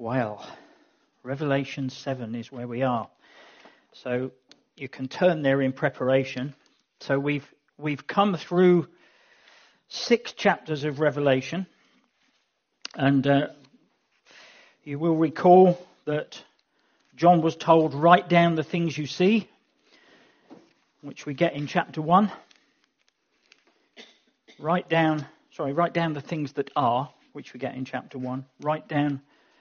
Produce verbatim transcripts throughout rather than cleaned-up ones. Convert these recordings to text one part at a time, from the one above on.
Well, Revelation seven is where we are. So you can turn there in preparation. So we've we've come through six chapters of Revelation. And uh, you will recall that John was told, write down the things you see, which we get in chapter one. Write down, sorry, write down the things that are, which we get in chapter one. Write down,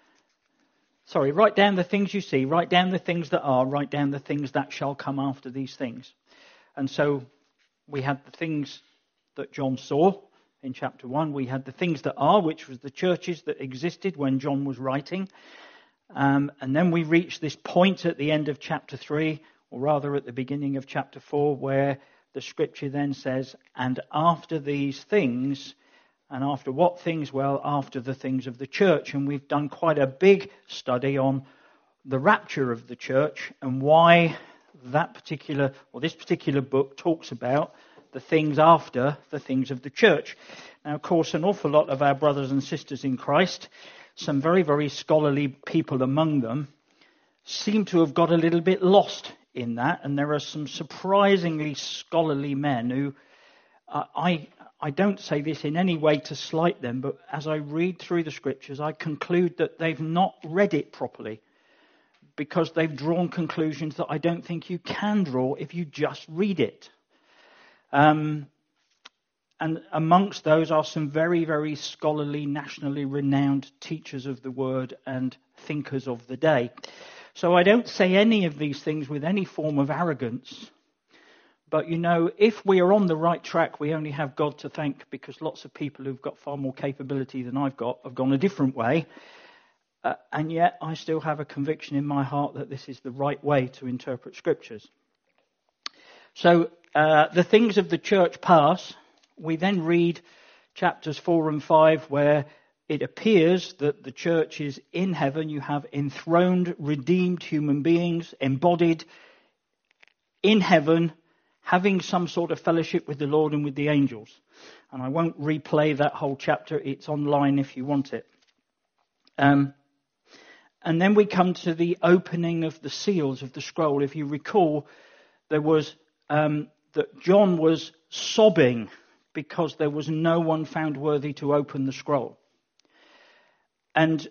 sorry, write down the things you see, write down the things that are, write down the things that shall come after these things. And so we had the things that John saw in chapter one. We had the things that are, which was the churches that existed when John was writing. Um, and then we reached this point at the end of chapter three, or rather at the beginning of chapter four, where the scripture then says, and after these things, and after what things? Well, after the things of the church. And we've done quite a big study on the rapture of the church and why that particular, or this particular book talks about the things after the things of the church. Now, of course, an awful lot of our brothers and sisters in Christ, some very, very scholarly people among them, seem to have got a little bit lost in that, and there are some surprisingly scholarly men who, uh, I I don't say this in any way to slight them, but as I read through the scriptures, I conclude that they've not read it properly, because they've drawn conclusions that I don't think you can draw if you just read it. Um, and amongst those are some very, very scholarly, nationally renowned teachers of the word and thinkers of the day. So I don't say any of these things with any form of arrogance. But, you know, if we are on the right track, we only have God to thank, because lots of people who've got far more capability than I've got have gone a different way. Uh, and yet I still have a conviction in my heart that this is the right way to interpret scriptures. So uh, the things of the church pass. We then read chapters four and five, where it appears that the church is in heaven. You have enthroned, redeemed human beings, embodied in heaven, having some sort of fellowship with the Lord and with the angels. And I won't replay that whole chapter. It's online if you want it. Um, and then we come to the opening of the seals of the scroll. If you recall, there was um, that John was sobbing because there was no one found worthy to open the scroll. And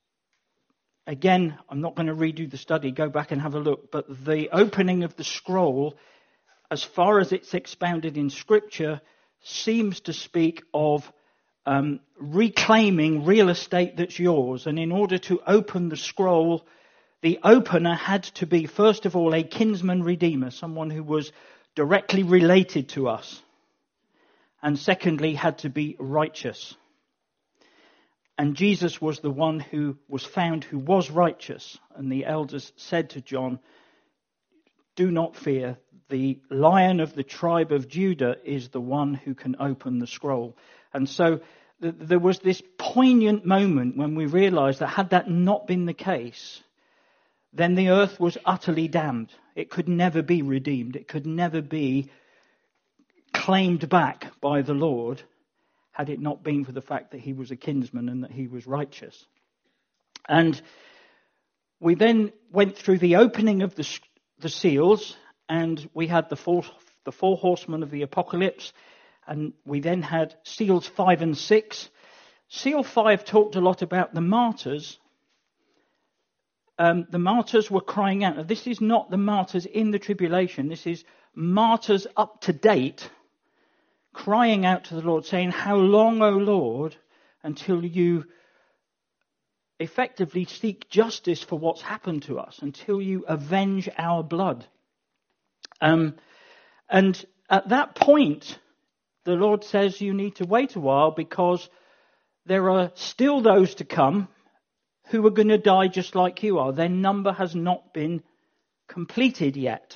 again, I'm not going to redo the study, go back and have a look, but the opening of the scroll, as far as it's expounded in Scripture, seems to speak of um, reclaiming real estate that's yours. And in order to open the scroll, the opener had to be, first of all, a kinsman redeemer, someone who was directly related to us. And secondly, had to be righteous. And Jesus was the one who was found who was righteous. And the elders said to John, do not fear. The Lion of the tribe of Judah is the one who can open the scroll. And so th- there was this poignant moment when we realized that had that not been the case, then the earth was utterly damned. It could never be redeemed. It could never be claimed back by the Lord, had it not been for the fact that he was a kinsman and that he was righteous. And we then went through the opening of the, the seals, and we had the four, the four horsemen of the apocalypse, and we then had seals five and six. Seal five talked a lot about the martyrs. Um, the martyrs were crying out. Now, this is not the martyrs in the tribulation. This is martyrs up to date, crying out to the Lord, saying, how long, O Lord, until you effectively seek justice for what's happened to us, until you avenge our blood. Um, and at that point, the Lord says you need to wait a while, because there are still those to come who are going to die just like you are. Their number has not been completed yet.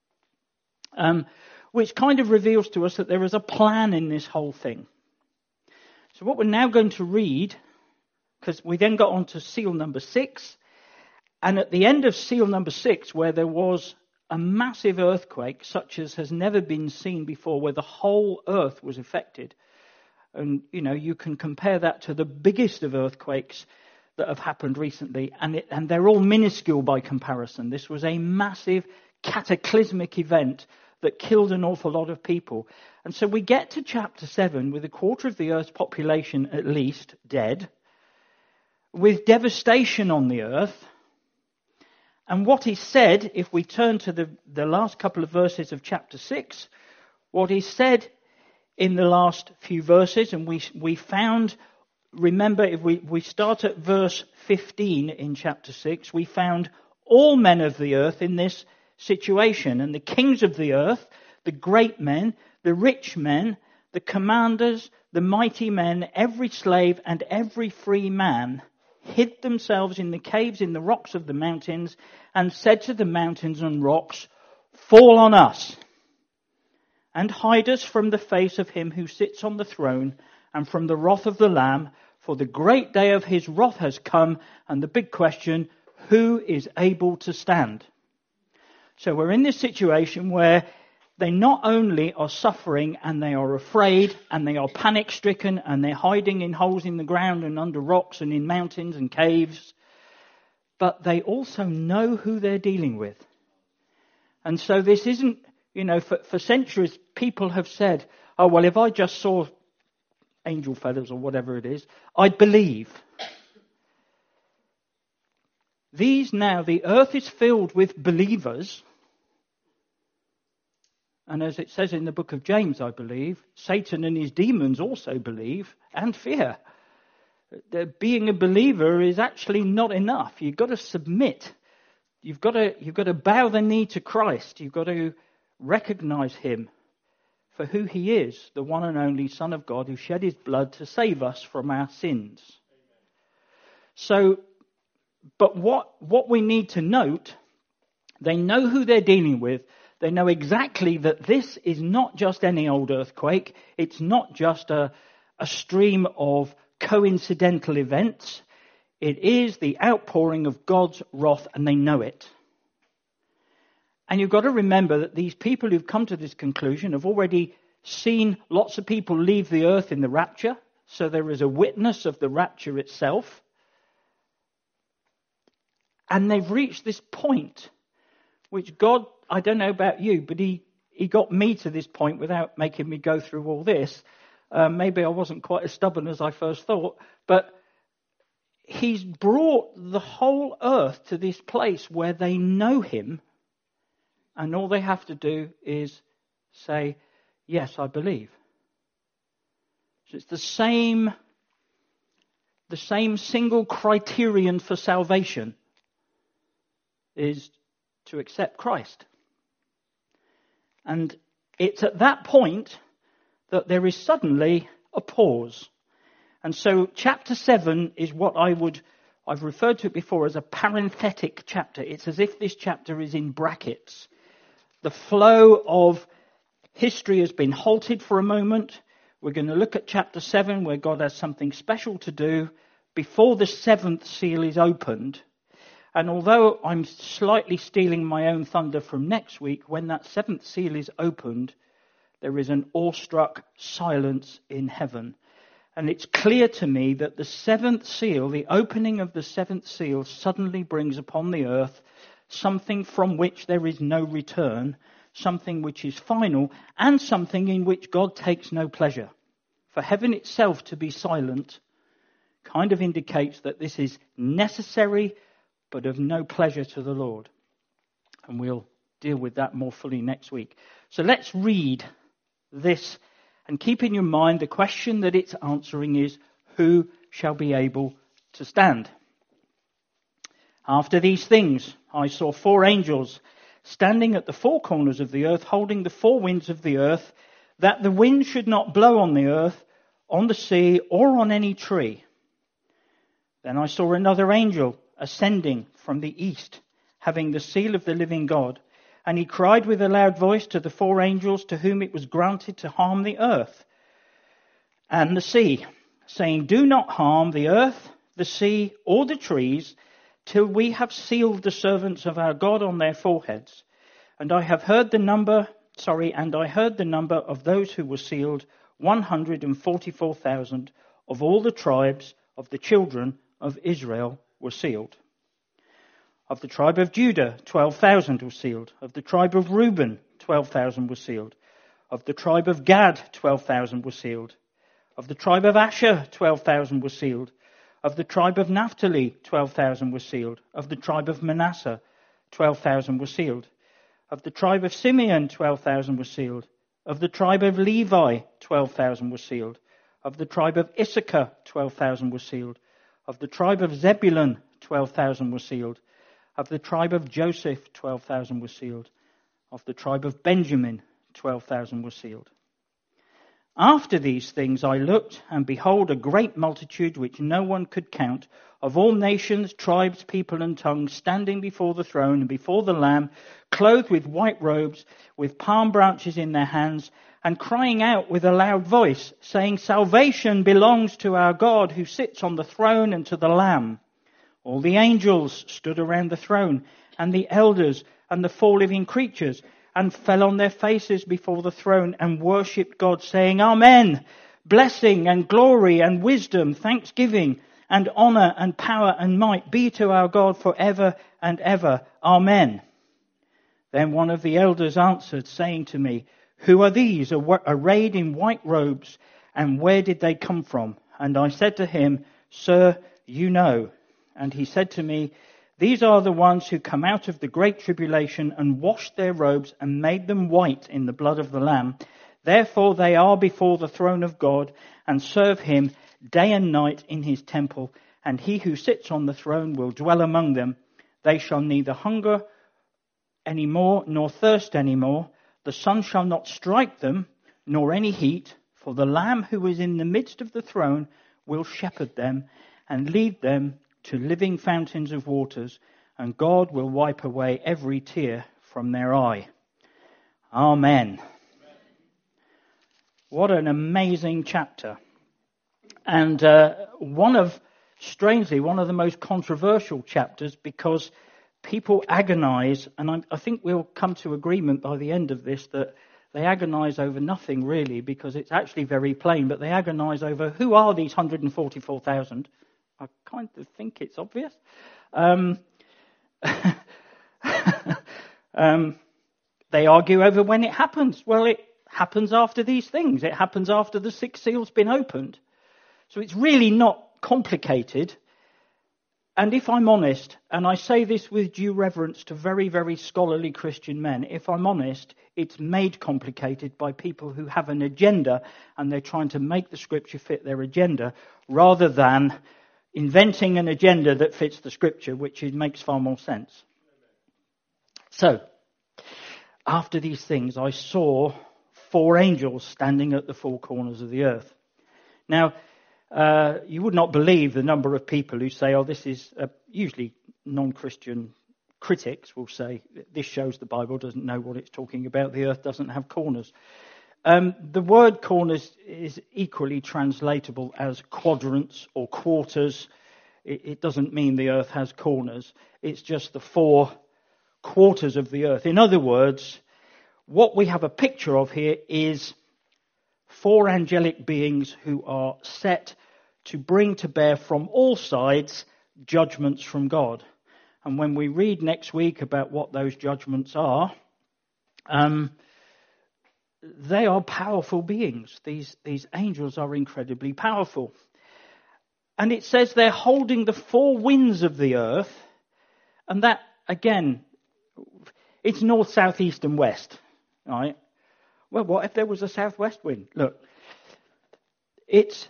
Um, which kind of reveals to us that there is a plan in this whole thing. So what we're now going to read, because we then got on to seal number six, and at the end of seal number six, where there was a massive earthquake such as has never been seen before, where the whole earth was affected, and you know, you can compare that to the biggest of earthquakes that have happened recently, and, it, and they're all minuscule by comparison. This was a massive cataclysmic event that killed an awful lot of people. And so we get to chapter seven with a quarter of the earth's population at least dead, with devastation on the earth. And what is said, if we turn to the, the last couple of verses of chapter six, what is said in the last few verses, and we we found, remember, if we, we start at verse fifteen in chapter six, we found all men of the earth in this situation, and the kings of the earth, the great men, the rich men, the commanders, the mighty men, every slave and every free man hid themselves in the caves in the rocks of the mountains and said to the mountains and rocks, "Fall on us and hide us from the face of him who sits on the throne and from the wrath of the Lamb, for the great day of his wrath has come." And the big question, who is able to stand? So we're in this situation where they not only are suffering and they are afraid and they are panic-stricken and they're hiding in holes in the ground and under rocks and in mountains and caves, but they also know who they're dealing with. And so this isn't, you know, for, for centuries people have said, oh, well, if I just saw angel feathers or whatever it is, I'd believe. These now, the earth is filled with believers. And as it says in the book of James, I believe, Satan and his demons also believe and fear. That being a believer is actually not enough. You've got to submit. You've got to, you've got to bow the knee to Christ. You've got to recognize him for who he is, the one and only Son of God who shed his blood to save us from our sins. So, but what, what we need to note, they know who they're dealing with. They know exactly that this is not just any old earthquake. It's not just a, a stream of coincidental events. It is the outpouring of God's wrath, and they know it. And you've got to remember that these people who've come to this conclusion have already seen lots of people leave the earth in the rapture. So there is a witness of the rapture itself. And they've reached this point, which God, I don't know about you, but he, he got me to this point without making me go through all this. Uh, maybe I wasn't quite as stubborn as I first thought, but he's brought the whole earth to this place where they know him, and all they have to do is say, yes, I believe. So it's the same, the same single criterion for salvation is to accept Christ. And it's at that point that there is suddenly a pause. And so chapter seven is what I would, I've referred to it before as a parenthetic chapter. It's as if this chapter is in brackets. The flow of history has been halted for a moment. We're going to look at chapter seven where God has something special to do before the seventh seal is opened. And although I'm slightly stealing my own thunder from next week, when that seventh seal is opened, there is an awestruck silence in heaven. And it's clear to me that the seventh seal, the opening of the seventh seal, suddenly brings upon the earth something from which there is no return, something which is final, and something in which God takes no pleasure. For heaven itself to be silent kind of indicates that this is necessary, but of no pleasure to the Lord. And we'll deal with that more fully next week. So let's read this and keep in your mind the question that it's answering is, who shall be able to stand? After these things, I saw four angels standing at the four corners of the earth, holding the four winds of the earth, that the wind should not blow on the earth, on the sea, or on any tree. Then I saw another angel ascending from the east, having the seal of the living God. And he cried with a loud voice to the four angels to whom it was granted to harm the earth and the sea, saying, do not harm the earth, the sea, or the trees, till we have sealed the servants of our God on their foreheads. And I have heard the number, sorry, and I heard the number of those who were sealed, one hundred forty-four thousand of all the tribes of the children of Israel were sealed. Of the tribe of Judah, twelve thousand were sealed. Of the tribe of Reuben, twelve thousand were sealed. Of the tribe of Gad, twelve thousand were sealed. Of the tribe of Asher, twelve thousand were sealed. Of the tribe of Naphtali, twelve thousand were sealed. Of the tribe of Manasseh, twelve thousand were sealed. Of the tribe of Simeon, twelve thousand were sealed. Of the tribe of Levi, twelve thousand were sealed. Of the tribe of Issachar, twelve thousand were sealed. Of the tribe of Zebulun, twelve thousand were sealed. Of the tribe of Joseph, twelve thousand were sealed. Of the tribe of Benjamin, twelve thousand were sealed. After these things I looked, and behold, a great multitude which no one could count, of all nations, tribes, people, and tongues, standing before the throne and before the Lamb, clothed with white robes, with palm branches in their hands, and crying out with a loud voice, saying, Salvation belongs to our God who sits on the throne and to the Lamb. All the angels stood around the throne, and the elders and the four living creatures, and fell on their faces before the throne and worshipped God, saying, Amen. Blessing and glory and wisdom, thanksgiving and honor and power and might be to our God forever and ever. Amen. Then one of the elders answered, saying to me, Who are these arrayed in white robes, and where did they come from? And I said to him, Sir, you know. And he said to me, These are the ones who come out of the great tribulation and washed their robes and made them white in the blood of the Lamb. Therefore they are before the throne of God and serve him day and night in his temple. And he who sits on the throne will dwell among them. They shall neither hunger any more nor thirst any more. The sun shall not strike them, nor any heat. For the Lamb who is in the midst of the throne will shepherd them and lead them to living fountains of waters, and God will wipe away every tear from their eye. Amen. Amen. What an amazing chapter. And uh, one of, strangely, one of the most controversial chapters, because people agonize, and I, I think we'll come to agreement by the end of this, that they agonize over nothing really, because it's actually very plain, but they agonize over who are these one hundred forty-four thousand. I kind of think it's obvious. Um, um, they argue over when it happens. Well, it happens after these things. It happens after the sixth seal's been opened. So it's really not complicated. And if I'm honest, and I say this with due reverence to very, very scholarly Christian men, if I'm honest, it's made complicated by people who have an agenda and they're trying to make the scripture fit their agenda rather than inventing an agenda that fits the scripture, which it makes far more sense. So, after these things, I saw four angels standing at the four corners of the earth. Now, uh, you would not believe the number of people who say, oh, this is, uh, usually non-Christian critics will say, this shows the Bible doesn't know what it's talking about, the earth doesn't have corners. Um, the word corners is equally translatable as quadrants or quarters. It, it doesn't mean the earth has corners. It's just the four quarters of the earth. In other words, what we have a picture of here is four angelic beings who are set to bring to bear from all sides judgments from God. And when we read next week about what those judgments are, um, they are powerful beings. These, these angels are incredibly powerful. And it says they're holding the four winds of the earth. And that, again, it's north, south, east and west. Right? Well, what if there was a southwest wind? Look, it's...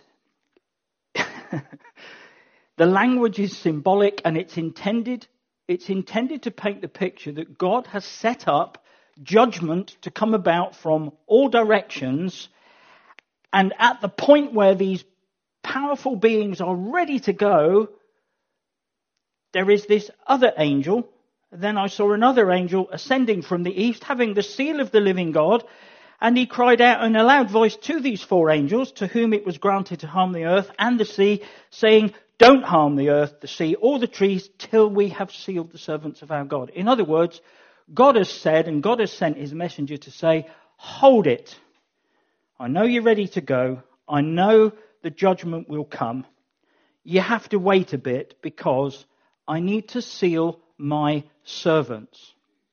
the language is symbolic and it's intended, it's intended to paint the picture that God has set up judgment to come about from all directions, and at the point where these powerful beings are ready to go, there is this other angel. Then I saw another angel ascending from the east, having the seal of the living God, and he cried out in a loud voice to these four angels, to whom it was granted to harm the earth and the sea, saying, don't harm the earth, the sea, or the trees, till we have sealed the servants of our God. In other words, God has said, and God has sent his messenger to say, hold it. I know you're ready to go. I know the judgment will come. you have to wait a bit because I need to seal my servants.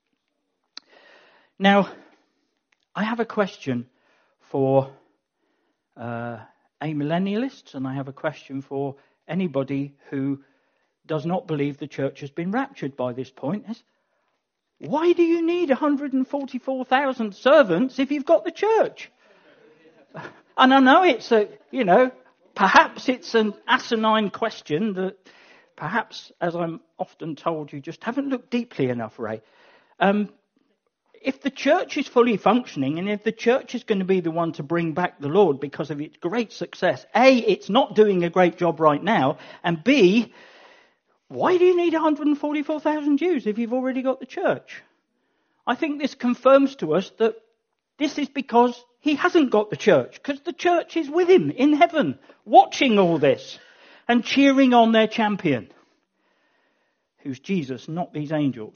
Now, I have a question for uh, amillennialists, and I have a question for anybody who does not believe the church has been raptured by this point. Is, why do you need one hundred forty-four thousand servants if you've got the church? And I know it's a, you know, perhaps it's an asinine question that perhaps, as I'm often told, you just haven't looked deeply enough, Ray. Um, if the church is fully functioning and if the church is going to be the one to bring back the Lord because of its great success, A, it's not doing a great job right now, and B, why do you need one hundred forty-four thousand Jews if you've already got the church? I think this confirms to us that this is because he hasn't got the church, because the church is with him in heaven, watching all this and cheering on their champion, who's Jesus, not these angels.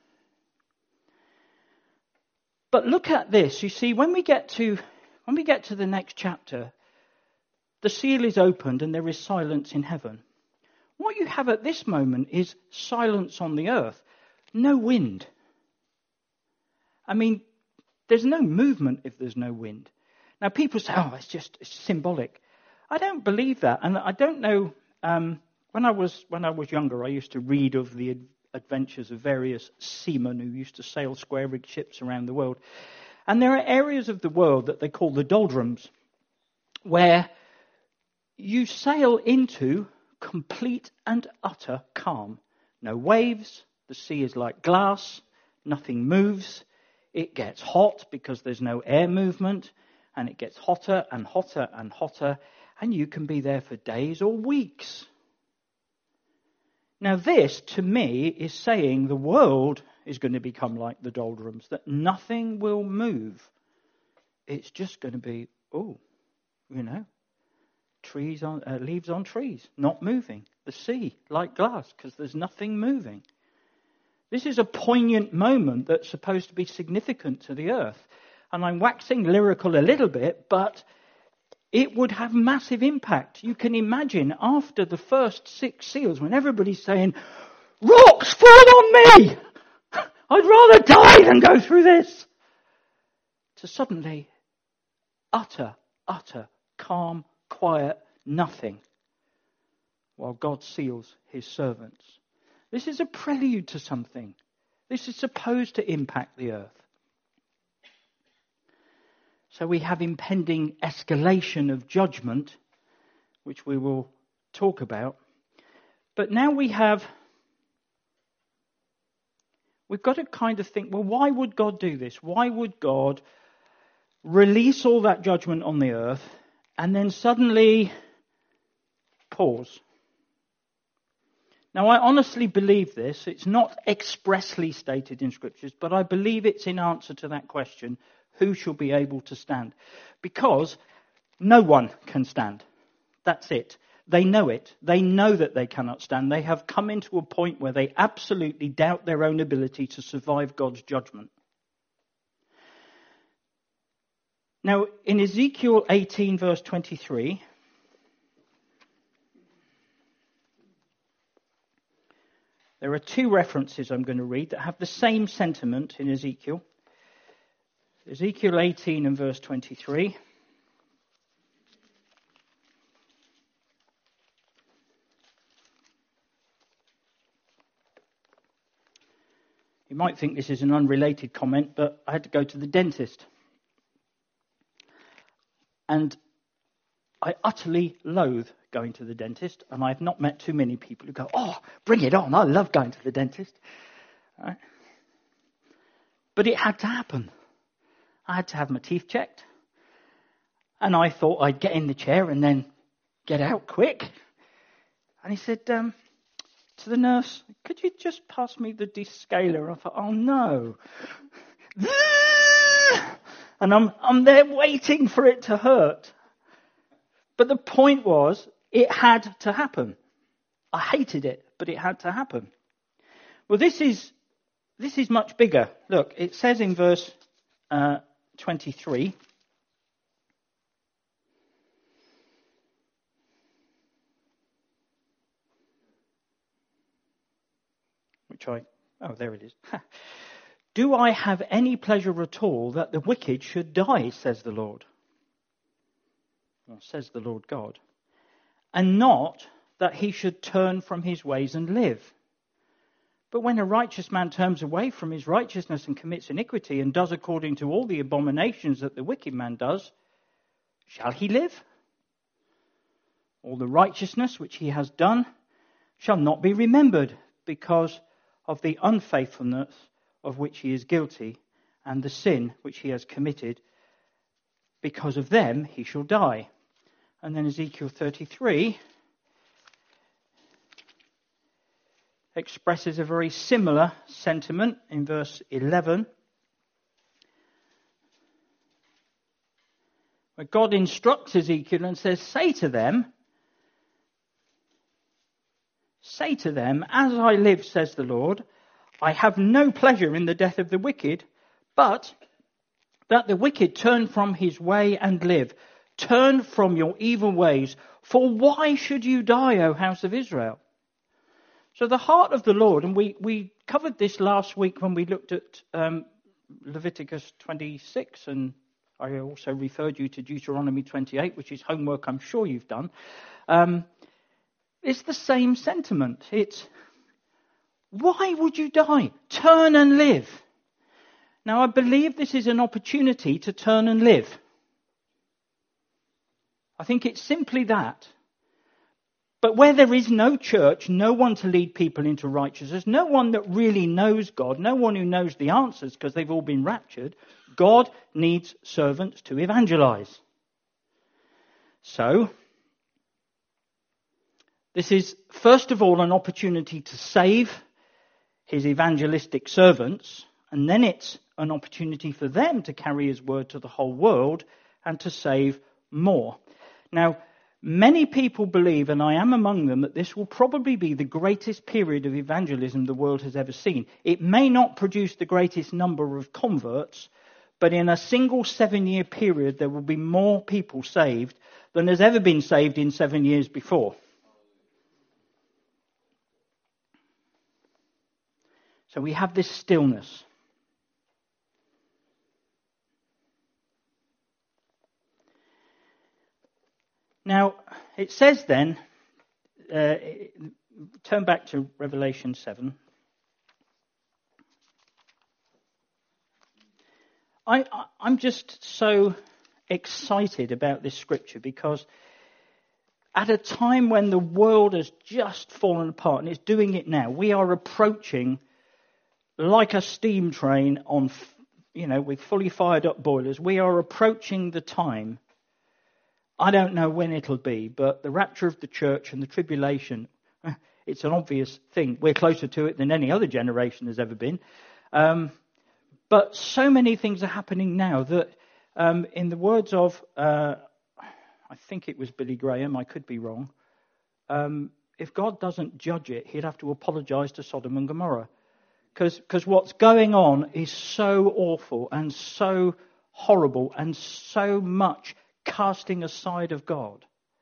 But look at this. You see, when we get to when we get to the next chapter, the seal is opened and there is silence in heaven. What you have at this moment is silence on the earth. No wind. I mean, there's no movement if there's no wind. Now, people say, oh, it's just it's symbolic. I don't believe that. And I don't know, um, when I was when I was younger, I used to read of the adventures of various seamen who used to sail square-rigged ships around the world. And there are areas of the world that they call the doldrums, where you sail into complete and utter calm. No waves, the sea is like glass, nothing moves. It gets hot because there's no air movement, and it gets hotter and hotter and hotter, and you can be there for days or weeks. Now this, to me, is saying the world is going to become like the doldrums, that nothing will move. It's just going to be, oh, you know, trees on uh, leaves on trees, not moving. The sea, like glass, because there's nothing moving. This is a poignant moment that's supposed to be significant to the earth. And I'm waxing lyrical a little bit, but it would have massive impact. You can imagine after the first six seals, when everybody's saying, rocks fall on me! I'd rather die than go through this. To suddenly, utter, utter, calm, quiet, nothing, while God seals his servants. This is a prelude to something. This is supposed to impact the earth. So we have impending escalation of judgment, which we will talk about. But now we have, we've got to kind of think, well, why would God do this? Why would God release all that judgment on the earth and then suddenly pause? Now, I honestly believe this. It's not expressly stated in Scriptures, but I believe it's in answer to that question, who shall be able to stand? Because no one can stand. That's it. They know it. They know that they cannot stand. They have come into a point where they absolutely doubt their own ability to survive God's judgment. Now, in Ezekiel eighteen, verse twenty-three, there are two references I'm going to read that have the same sentiment in Ezekiel. Ezekiel eighteen and verse twenty-three. You might think this is an unrelated comment, but I had to go to the dentist. And I utterly loathe going to the dentist, and I've not met too many people who go, oh, bring it on, I love going to the dentist. Right? But it had to happen. I had to have my teeth checked, and I thought I'd get in the chair and then get out quick. And he said um, to the nurse, could you just pass me the descaler? I thought, oh no. And I'm I'm there waiting for it to hurt. But the point was, it had to happen. I hated it, but it had to happen. Well, this is this is much bigger. Look, it says in verse uh, twenty-three. which I, oh, there it is. Do I have any pleasure at all that the wicked should die, says the Lord? Well, says the Lord God. And not that he should turn from his ways and live. But when a righteous man turns away from his righteousness and commits iniquity and does according to all the abominations that the wicked man does, shall he live? All the righteousness which he has done shall not be remembered because of the unfaithfulness of which he is guilty, and the sin which he has committed. Because of them he shall die. And then Ezekiel thirty-three expresses a very similar sentiment in verse eleven, where God instructs Ezekiel and says, say to them, say to them, as I live, says the Lord, I have no pleasure in the death of the wicked, but that the wicked turn from his way and live. Turn from your evil ways, for why should you die, O house of Israel? So the heart of the Lord, and we, we covered this last week when we looked at um, Leviticus twenty-six, and I also referred you to Deuteronomy twenty-eight, which is homework I'm sure you've done. Um, it's the same sentiment. It's, why would you die? Turn and live. Now, I believe this is an opportunity to turn and live. I think it's simply that. But where there is no church, no one to lead people into righteousness, no one that really knows God, no one who knows the answers because they've all been raptured, God needs servants to evangelize. So, this is first of all an opportunity to save his evangelistic servants, and then it's an opportunity for them to carry his word to the whole world and to save more. Now, many people believe, and I am among them, that this will probably be the greatest period of evangelism the world has ever seen. It may not produce the greatest number of converts, but in a single seven-year period there will be more people saved than has ever been saved in seven years before. So we have this stillness. Now, it says then, uh, turn back to Revelation seven. I, I, I'm just so excited about this scripture because at a time when the world has just fallen apart, and it's doing it now, we are approaching like a steam train on, you know, with fully fired up boilers. We are approaching the time. I don't know when it'll be, but the rapture of the church and the tribulation, it's an obvious thing. We're closer to it than any other generation has ever been. Um, but so many things are happening now that, um, in the words of, uh, I think it was Billy Graham, I could be wrong, um, if God doesn't judge it, he'd have to apologize to Sodom and Gomorrah. Because what's going on is so awful and so horrible and so much casting aside of God.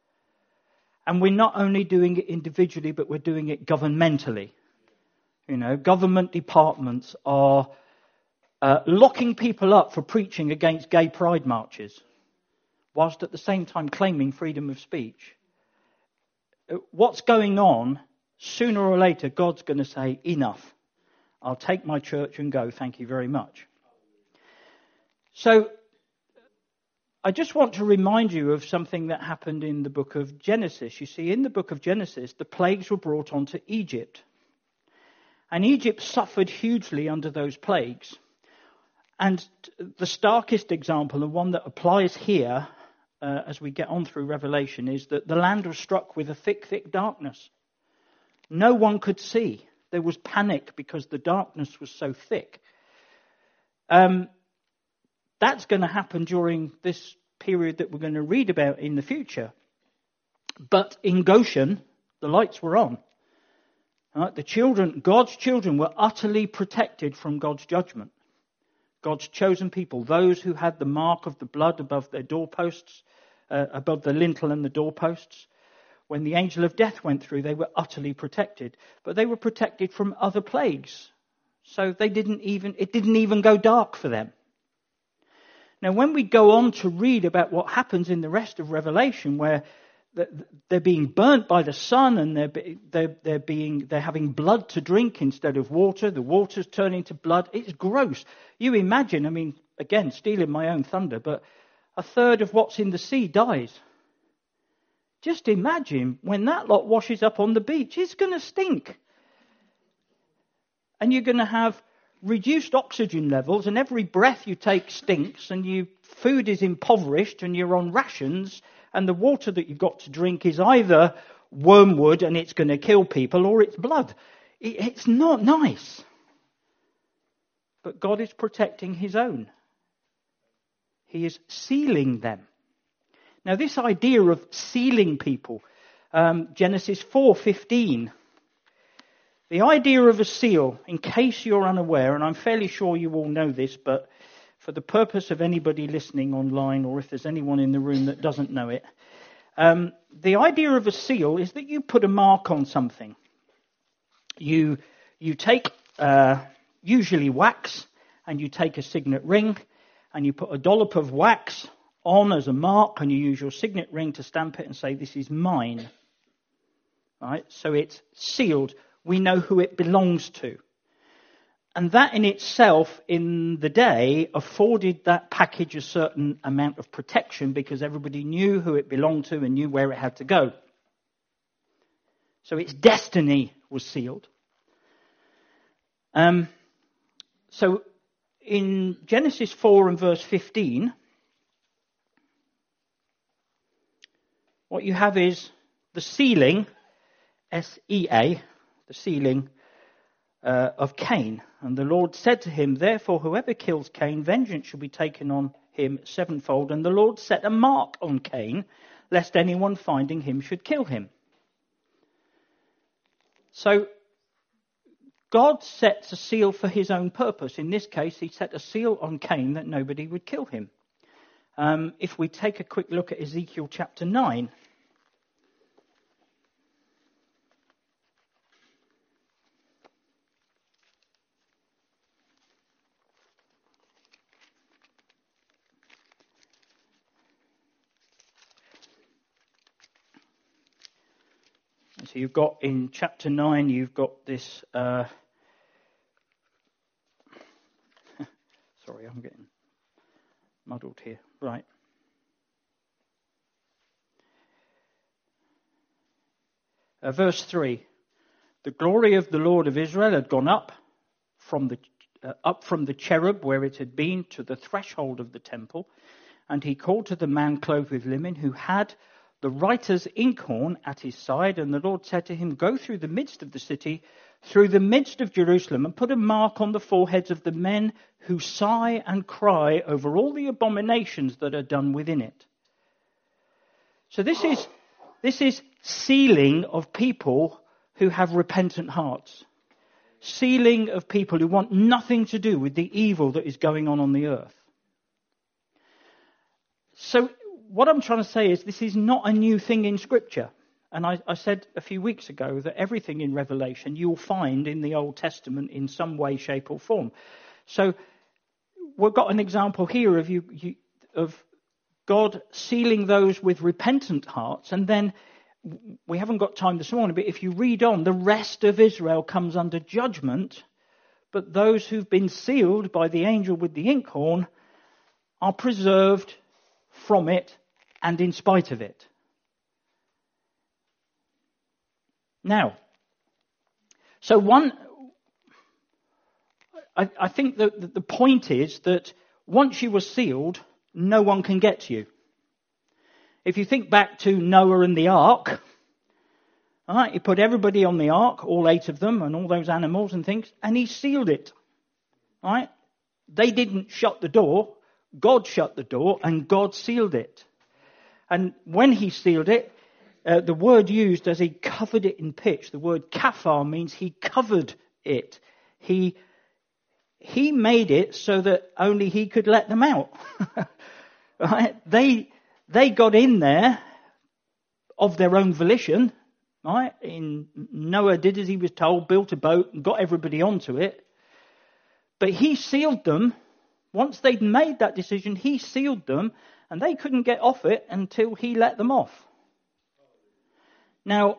And we're not only doing it individually, but we're doing it governmentally. You know, government departments are uh, locking people up for preaching against gay pride marches, whilst at the same time claiming freedom of speech. What's going on, sooner or later, God's going to say, enough. I'll take my church and go, thank you very much. So, I just want to remind you of something that happened in the book of Genesis. You see, in the book of Genesis, the plagues were brought onto Egypt. And Egypt suffered hugely under those plagues. And the starkest example, the one that applies here, uh, as we get on through Revelation, is that the land was struck with a thick, thick darkness. No one could see. There was panic because the darkness was so thick. Um, that's going to happen during this period that we're going to read about in the future. But in Goshen, the lights were on. Right? The children, God's children were utterly protected from God's judgment. God's chosen people, those who had the mark of the blood above their doorposts, uh, above the lintel and the doorposts, when the angel of death went through, they were utterly protected. But they were protected from other plagues. So they didn't even, it didn't even go dark for them. Now, when we go on to read about what happens in the rest of Revelation, where they're being burnt by the sun and they're, they're, they're being, they're having blood to drink instead of water, the water's turning to blood, it's gross. You imagine, I mean, again, stealing my own thunder, but a third of what's in the sea dies. Just imagine when that lot washes up on the beach, it's going to stink. And you're going to have reduced oxygen levels, and every breath you take stinks, and you food is impoverished, and you're on rations, and the water that you've got to drink is either wormwood and it's going to kill people, or it's blood. It, it's not nice. But God is protecting his own. He is sealing them. Now, this idea of sealing people, um, Genesis four fifteen. The idea of a seal, in case you're unaware, and I'm fairly sure you all know this, but for the purpose of anybody listening online, or if there's anyone in the room that doesn't know it, um, the idea of a seal is that you put a mark on something. You you take uh, usually wax, and you take a signet ring, and you put a dollop of wax on as a mark, and you use your signet ring to stamp it and say, "This is mine." Right? So it's sealed. We know who it belongs to. And that in itself, in the day, afforded that package a certain amount of protection because everybody knew who it belonged to and knew where it had to go. So its destiny was sealed. Um, so in Genesis four and verse fifteen, what you have is the sealing, S E A, the sealing uh, of Cain. And the Lord said to him, "Therefore, whoever kills Cain, vengeance shall be taken on him sevenfold. And the Lord set a mark on Cain, lest anyone finding him should kill him." So, God sets a seal for his own purpose. In this case, he set a seal on Cain that nobody would kill him. Um, if we take a quick look at Ezekiel chapter nine. So you've got in chapter nine, you've got this, uh, sorry, I'm getting muddled here. Right. Uh, verse three. The glory of the Lord of Israel had gone up from the uh, up from the cherub where it had been to the threshold of the temple, and he called to the man clothed with linen who had the writer's inkhorn at his side, and the Lord said to him, "Go through the midst of the city, through the midst of Jerusalem, and put a mark on the foreheads of the men who sigh and cry over all the abominations that are done within it." So this is this is sealing of people who have repentant hearts. Sealing of people who want nothing to do with the evil that is going on on the earth. So what I'm trying to say is this is not a new thing in Scripture. And I, I said a few weeks ago that everything in Revelation you'll find in the Old Testament in some way, shape or form. So we've got an example here of you, you of God sealing those with repentant hearts. And then we haven't got time this morning, but if you read on, the rest of Israel comes under judgment. But those who've been sealed by the angel with the inkhorn are preserved from it and in spite of it. Now, so one, I, I think that the point is that once you were sealed, no one can get to you. If you think back to Noah and the ark, all right, he put everybody on the ark, all eight of them, and all those animals and things, and he sealed it. All right? They didn't shut the door. God shut the door, and God sealed it. And when he sealed it, uh, the word used as he covered it in pitch, the word kafar means he covered it. He he made it so that only he could let them out. Right? They they got in there of their own volition, right? In Noah did as he was told, built a boat and got everybody onto it. But he sealed them. Once they'd made that decision, he sealed them, and they couldn't get off it until he let them off. Now,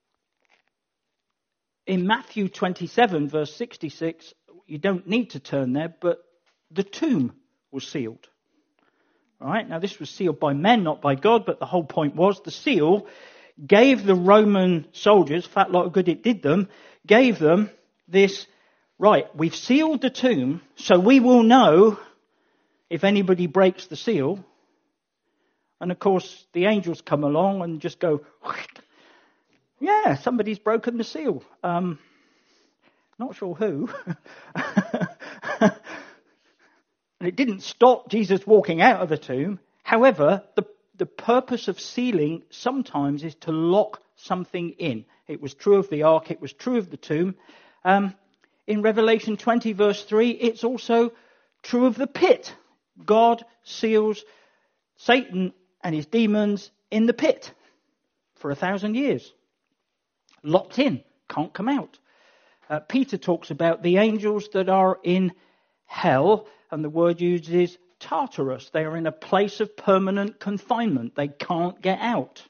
in Matthew twenty-seven, verse sixty-six, you don't need to turn there, but the tomb was sealed. Right? Now, this was sealed by men, not by God, but the whole point was the seal gave the Roman soldiers, fat lot of good it did them, gave them this, right, we've sealed the tomb, so we will know if anybody breaks the seal. And of course, the angels come along and just go, yeah, somebody's broken the seal. Um, not sure who. And it didn't stop Jesus walking out of the tomb. However, the, the purpose of sealing sometimes is to lock something in. It was true of the ark. It was true of the tomb. Um, in Revelation twenty, verse three, it's also true of the pit. God seals Satan and his demons in the pit for a thousand years. Locked in, can't come out. Uh, Peter talks about the angels that are in hell, and the word used is Tartarus. They are in a place of permanent confinement. They can't get out.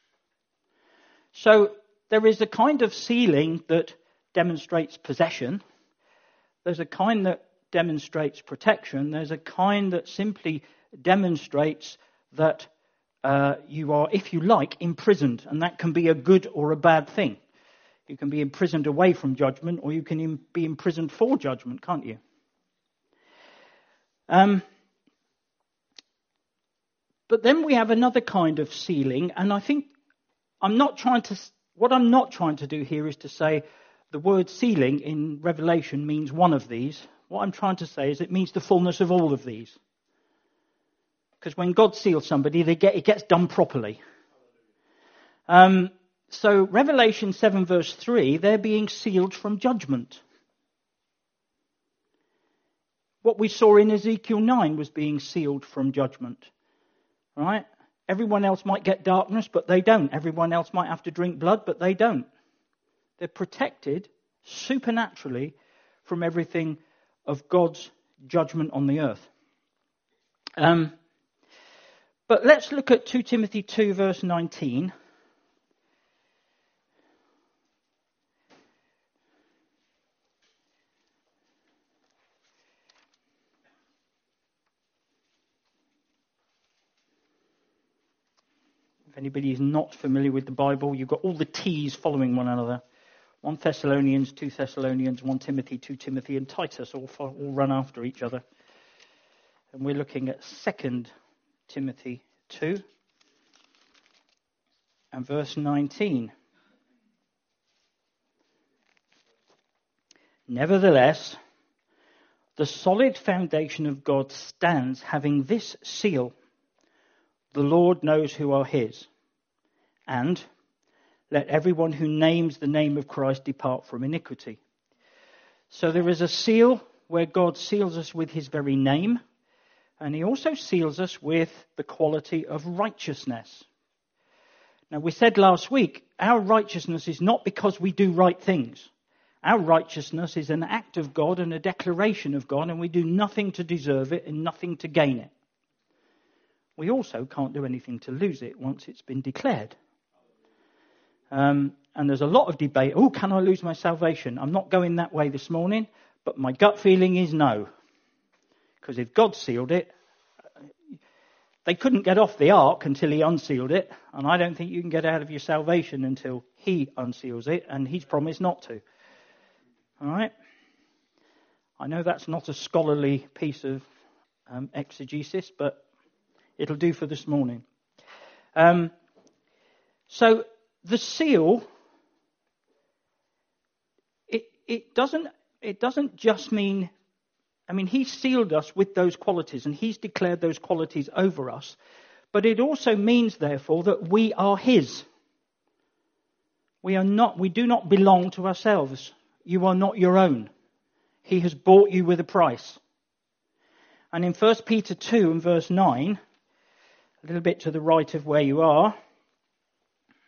So there is a kind of sealing that demonstrates possession. There's a kind that demonstrates protection. There's a kind that simply demonstrates that uh, you are, if you like, imprisoned. And that can be a good or a bad thing. You can be imprisoned away from judgment, or you can im- be imprisoned for judgment, can't you? Um, but then we have another kind of sealing, and I think I'm not trying to, what I'm not trying to do here is to say the word sealing in Revelation means one of these. What I'm trying to say is it means the fullness of all of these. Because when God seals somebody, they get, it gets done properly. Um, so Revelation seven verse three, they're being sealed from judgment. What we saw in Ezekiel nine was being sealed from judgment. Right? Everyone else might get darkness, but they don't. Everyone else might have to drink blood, but they don't. They're protected supernaturally from everything of God's judgment on the earth. Um, but let's look at two Timothy two verse nineteen. If anybody is not familiar with the Bible, you've got all the T's following one another. First Thessalonians, Second Thessalonians, First Timothy, Second Timothy, and Titus all, all run after each other. And we're looking at Second Timothy two and verse nineteen. Nevertheless, the solid foundation of God stands, having this seal: the Lord knows who are his. And let everyone who names the name of Christ depart from iniquity. So there is a seal where God seals us with his very name, and he also seals us with the quality of righteousness. Now, we said last week, our righteousness is not because we do right things. Our righteousness is an act of God and a declaration of God, and we do nothing to deserve it and nothing to gain it. We also can't do anything to lose it once it's been declared. Um, and there's a lot of debate. Oh, can I lose my salvation? I'm not going that way this morning, but my gut feeling is no. Because if God sealed it, they couldn't get off the ark until he unsealed it. And I don't think you can get out of your salvation until he unseals it. And he's promised not to. All right? I know that's not a scholarly piece of um, exegesis, but it'll do for this morning. Um, so the seal, it it doesn't it doesn't just mean, I mean, he sealed us with those qualities and he's declared those qualities over us, but it also means, therefore, that we are his. We are not, we do not belong to ourselves. You are not your own. He has bought you with a price. And in First Peter two and verse nine, a little bit to the right of where you are,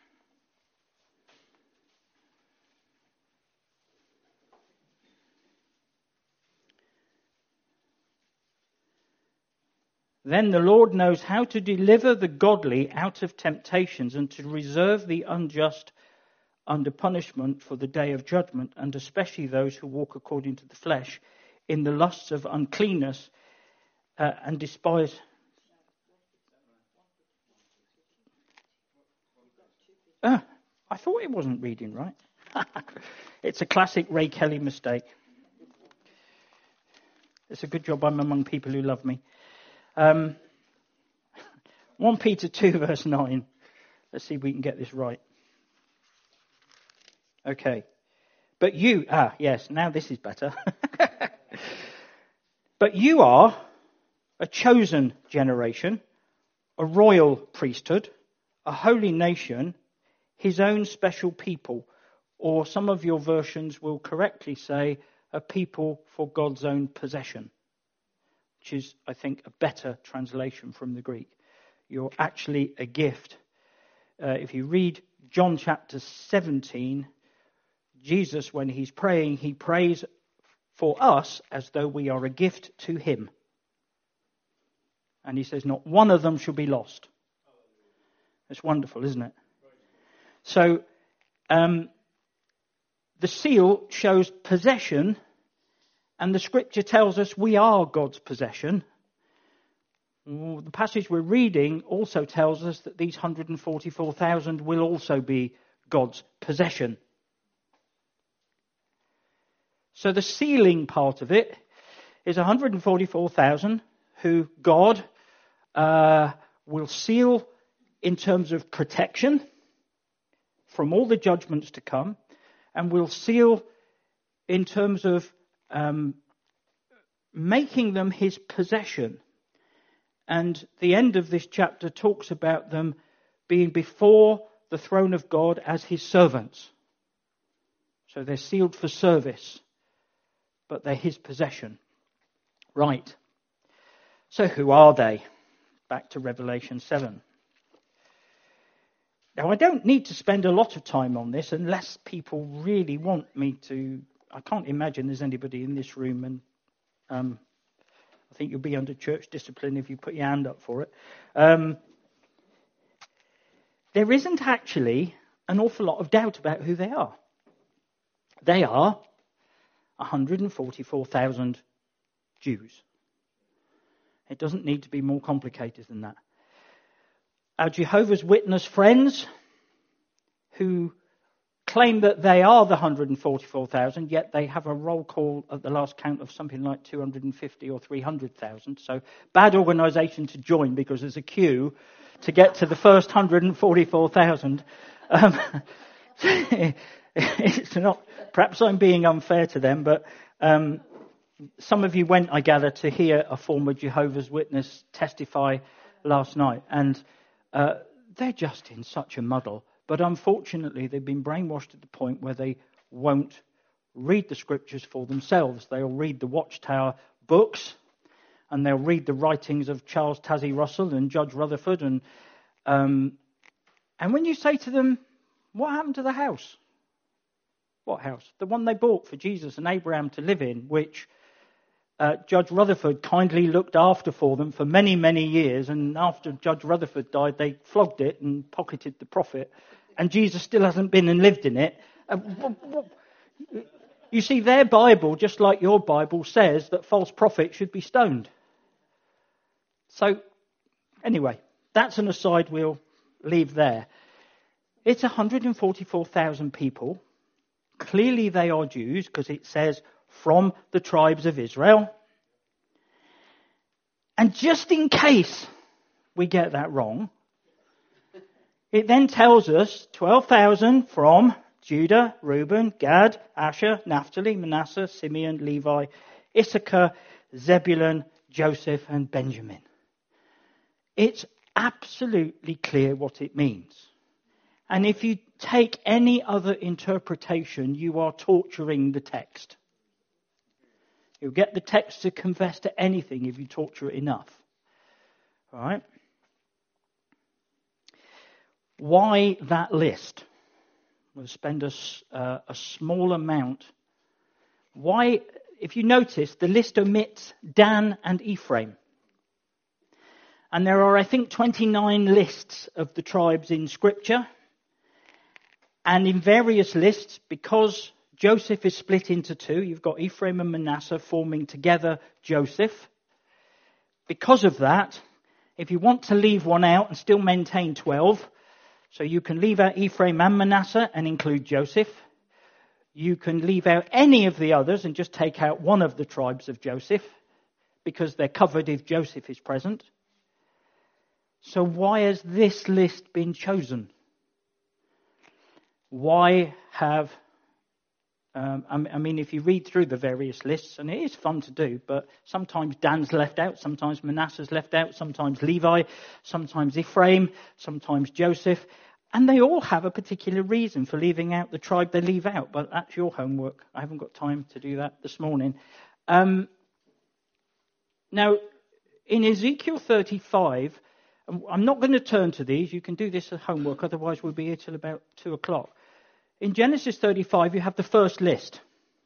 Then the Lord knows how to deliver the godly out of temptations and to reserve the unjust under punishment for the day of judgment, and especially those who walk according to the flesh in the lusts of uncleanness uh, and despise. Uh, I thought it wasn't reading right. It's a classic Ray Kelly mistake. It's a good job I'm among people who love me. Um, First Peter two verse nine. Let's see if we can get this right. Okay. But you, ah, yes, now this is better. But you are a chosen generation, a royal priesthood, a holy nation, his own special people. Or some of your versions will correctly say, a people for God's own possession, which is, I think, a better translation from the Greek. You're actually a gift. Uh, if you read John chapter seventeen, Jesus, when he's praying, he prays for us as though we are a gift to him. And he says, not one of them shall be lost. It's wonderful, isn't it? So, um, the seal shows possession, and the scripture tells us we are God's possession. The passage we're reading also tells us that these one hundred forty-four thousand will also be God's possession. So the sealing part of it is one hundred forty-four thousand who God uh, will seal in terms of protection from all the judgments to come, and will seal in terms of um, making them his possession. And the end of this chapter talks about them being before the throne of God as his servants. So they're sealed for service, but they're his possession. Right. So who are they? Back to Revelation seven. Now, I don't need to spend a lot of time on this unless people really want me to. I can't imagine there's anybody in this room, and um, I think you'll be under church discipline if you put your hand up for it. Um, there isn't actually an awful lot of doubt about who they are. They are one hundred forty-four thousand Jews. It doesn't need to be more complicated than that. Our Jehovah's Witness friends who claim that they are the one hundred forty-four thousand, yet they have a roll call at the last count of something like two hundred fifty or three hundred thousand. So bad organisation to join because there's a queue to get to the first one hundred forty-four thousand. Um, it's not. Perhaps I'm being unfair to them, but um, some of you went, I gather, to hear a former Jehovah's Witness testify last night, and uh, they're just in such a muddle. But unfortunately, they've been brainwashed to the point where they won't read the scriptures for themselves. They'll read the Watchtower books, and they'll read the writings of Charles Taze Russell and Judge Rutherford, and um, and when you say to them, "What happened to the house?" What house? The one they bought for Jesus and Abraham to live in, which uh, Judge Rutherford kindly looked after for them for many, many years. And after Judge Rutherford died, they flogged it and pocketed the profit. And Jesus still hasn't been and lived in it. Uh, you see, their Bible, just like your Bible, says that false prophets should be stoned. So, anyway, that's an aside we'll leave there. It's one hundred forty-four thousand people. Clearly they are Jews because it says from the tribes of Israel. And just in case we get that wrong, it then tells us twelve thousand from Judah, Reuben, Gad, Asher, Naphtali, Manasseh, Simeon, Levi, Issachar, Zebulun, Joseph and Benjamin. It's absolutely clear what it means. And if you take any other interpretation, you are torturing the text. You'll get the text to confess to anything if you torture it enough. All right? Why that list? We'll spend a, uh, a small amount. Why, if you notice, the list omits Dan and Ephraim. And there are, I think, twenty-nine lists of the tribes in Scripture. And in various lists, because Joseph is split into two, you've got Ephraim and Manasseh forming together Joseph. Because of that, if you want to leave one out and still maintain twelve, so you can leave out Ephraim and Manasseh and include Joseph. You can leave out any of the others and just take out one of the tribes of Joseph, because they're covered if Joseph is present. So why has this list been chosen? Why have... Um, I mean, if you read through the various lists, and it is fun to do, but sometimes Dan's left out, sometimes Manasseh's left out, sometimes Levi, sometimes Ephraim, sometimes Joseph, and they all have a particular reason for leaving out the tribe they leave out, but that's your homework. I haven't got time to do that this morning. Um, now, in Ezekiel thirty-five, I'm not going to turn to these, you can do this as homework, otherwise we'll be here till about two o'clock. In Genesis thirty-five, you have the first list.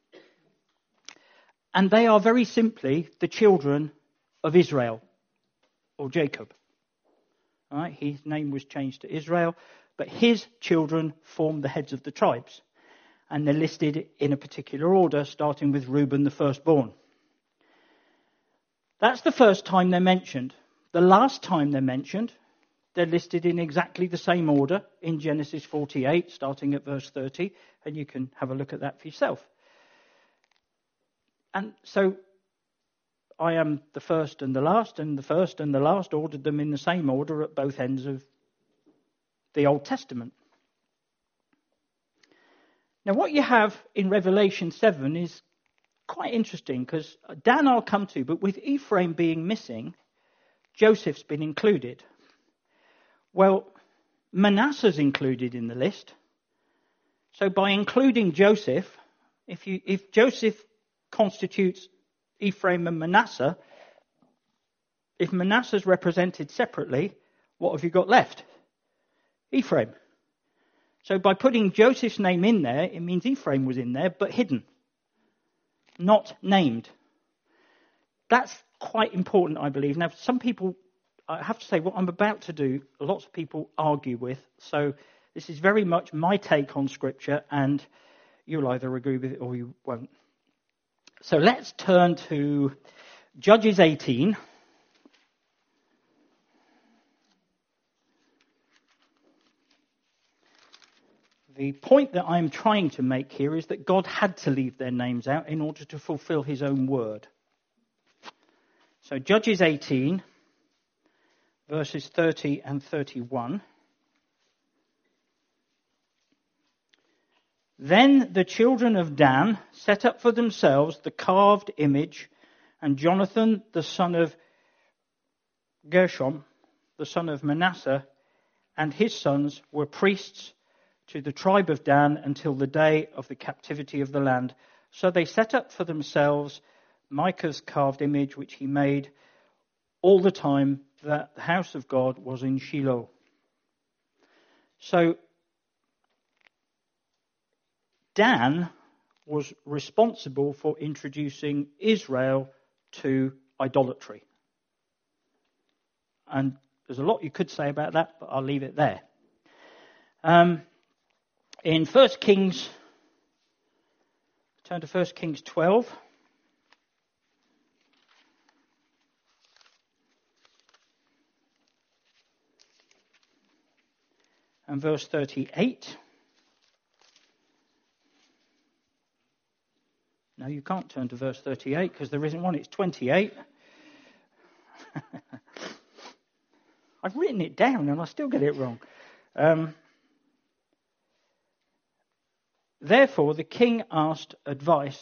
And they are very simply the children of Israel, or Jacob. All right, his name was changed to Israel, but his children form the heads of the tribes. And they're listed in a particular order, starting with Reuben, the firstborn. That's the first time they're mentioned. The last time they're mentioned, they're listed in exactly the same order in Genesis forty-eight, starting at verse thirty, and you can have a look at that for yourself. And so I am the first and the last, and the first and the last ordered them in the same order at both ends of the Old Testament. Now what you have in Revelation seven is quite interesting, because Dan I'll come to, but with Ephraim being missing, Joseph's been included. Well, Manasseh's included in the list. So by including Joseph, if you if Joseph constitutes Ephraim and Manasseh, if Manasseh's represented separately, what have you got left? Ephraim. So by putting Joseph's name in there, it means Ephraim was in there, but hidden, not named. That's quite important, I believe. Now, some people, I have to say, what I'm about to do, lots of people argue with. So this is very much my take on Scripture, and you'll either agree with it or you won't. So let's turn to Judges eighteen. The point that I'm trying to make here is that God had to leave their names out in order to fulfill his own word. So Judges eighteen, verses thirty and thirty-one. Then the children of Dan set up for themselves the carved image, and Jonathan, the son of Gershom, the son of Manasseh, and his sons were priests to the tribe of Dan until the day of the captivity of the land. So they set up for themselves Micah's carved image, which he made all the time that the house of God was in Shiloh. So Dan was responsible for introducing Israel to idolatry. And there's a lot you could say about that, but I'll leave it there. Um, in First Kings, turn to First Kings twelve. And verse thirty-eight. No, you can't turn to verse thirty-eight because there isn't one. It's twenty-eight. I've written it down and I still get it wrong. Um, Therefore, the king asked advice,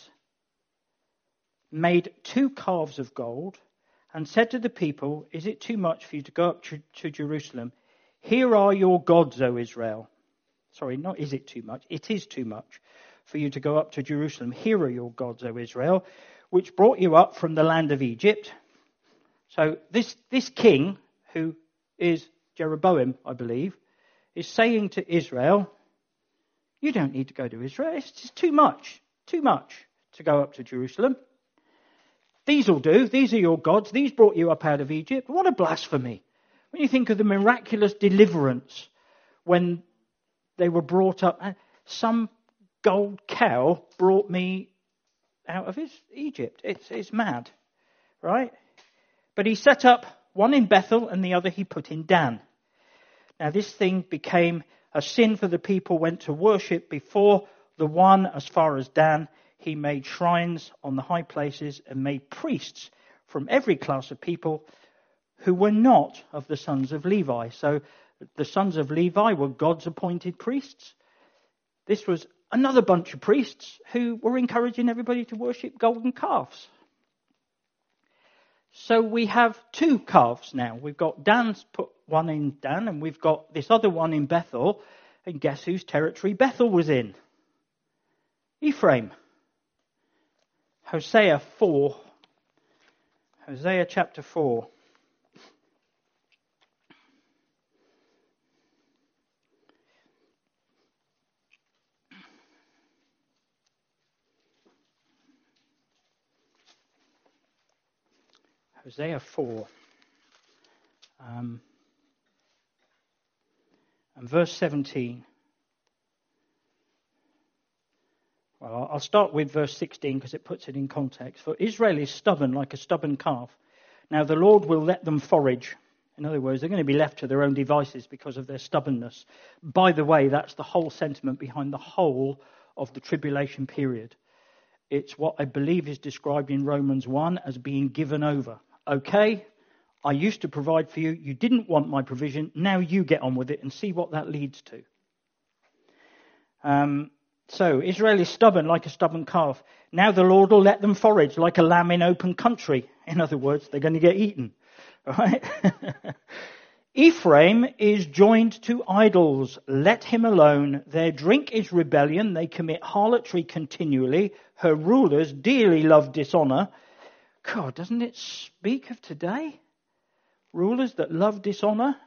made two calves of gold, and said to the people, "Is it too much for you to go up to, to Jerusalem? Here are your gods, O Israel." Sorry, not is it too much. It is too much for you to go up to Jerusalem. Here are your gods, O Israel, which brought you up from the land of Egypt. So this, this king, who is Jeroboam, I believe, is saying to Israel, you don't need to go to Israel. It's just too much, too much to go up to Jerusalem. These will do. These are your gods. These brought you up out of Egypt. What a blasphemy. When you think of the miraculous deliverance when they were brought up, some gold cow brought me out of his Egypt. It's, it's mad, right? But he set up one in Bethel and the other he put in Dan. Now this thing became a sin for the people went to worship before the one as far as Dan. He made shrines on the high places and made priests from every class of people who were not of the sons of Levi. So the sons of Levi were God's appointed priests. This was another bunch of priests who were encouraging everybody to worship golden calves. So we have two calves now. We've got Dan's put one in Dan, and we've got this other one in Bethel. And guess whose territory Bethel was in? Ephraim. Hosea four. Hosea chapter four. Hosea four. Um, and verse seventeen. Well, I'll start with verse sixteen because it puts it in context. For Israel is stubborn like a stubborn calf. Now the Lord will let them forage. In other words, they're going to be left to their own devices because of their stubbornness. By the way, that's the whole sentiment behind the whole of the tribulation period. It's what I believe is described in Romans one as being given over. Okay, I used to provide for you. You didn't want my provision. Now you get on with it and see what that leads to. Um, so Israel is stubborn like a stubborn calf. Now the Lord will let them forage like a lamb in open country. In other words, they're going to get eaten. Right? Ephraim is joined to idols. Let him alone. Their drink is rebellion. They commit harlotry continually. Her rulers dearly love dishonor. God, doesn't it speak of today? Rulers that love dishonor.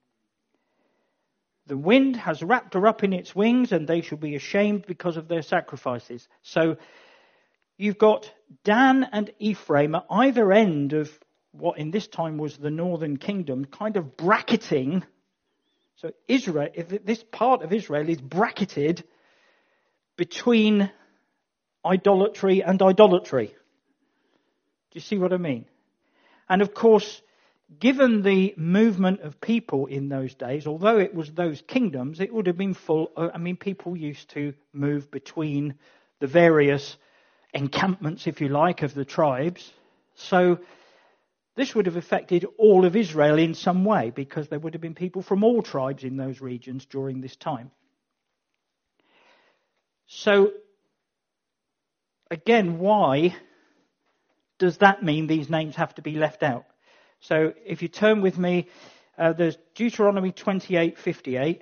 The wind has wrapped her up in its wings, and they shall be ashamed because of their sacrifices. So you've got Dan and Ephraim at either end of what in this time was the northern kingdom, kind of bracketing. So Israel, this part of Israel is bracketed between idolatry and idolatry. Do you see what I mean? And of course, given the movement of people in those days, although it was those kingdoms, it would have been full. I mean, people used to move between the various encampments, if you like, of the tribes. So this would have affected all of Israel in some way, because there would have been people from all tribes in those regions during this time. So, again, why does that mean these names have to be left out? So if you turn with me, uh, there's Deuteronomy twenty-eight fifty-eight.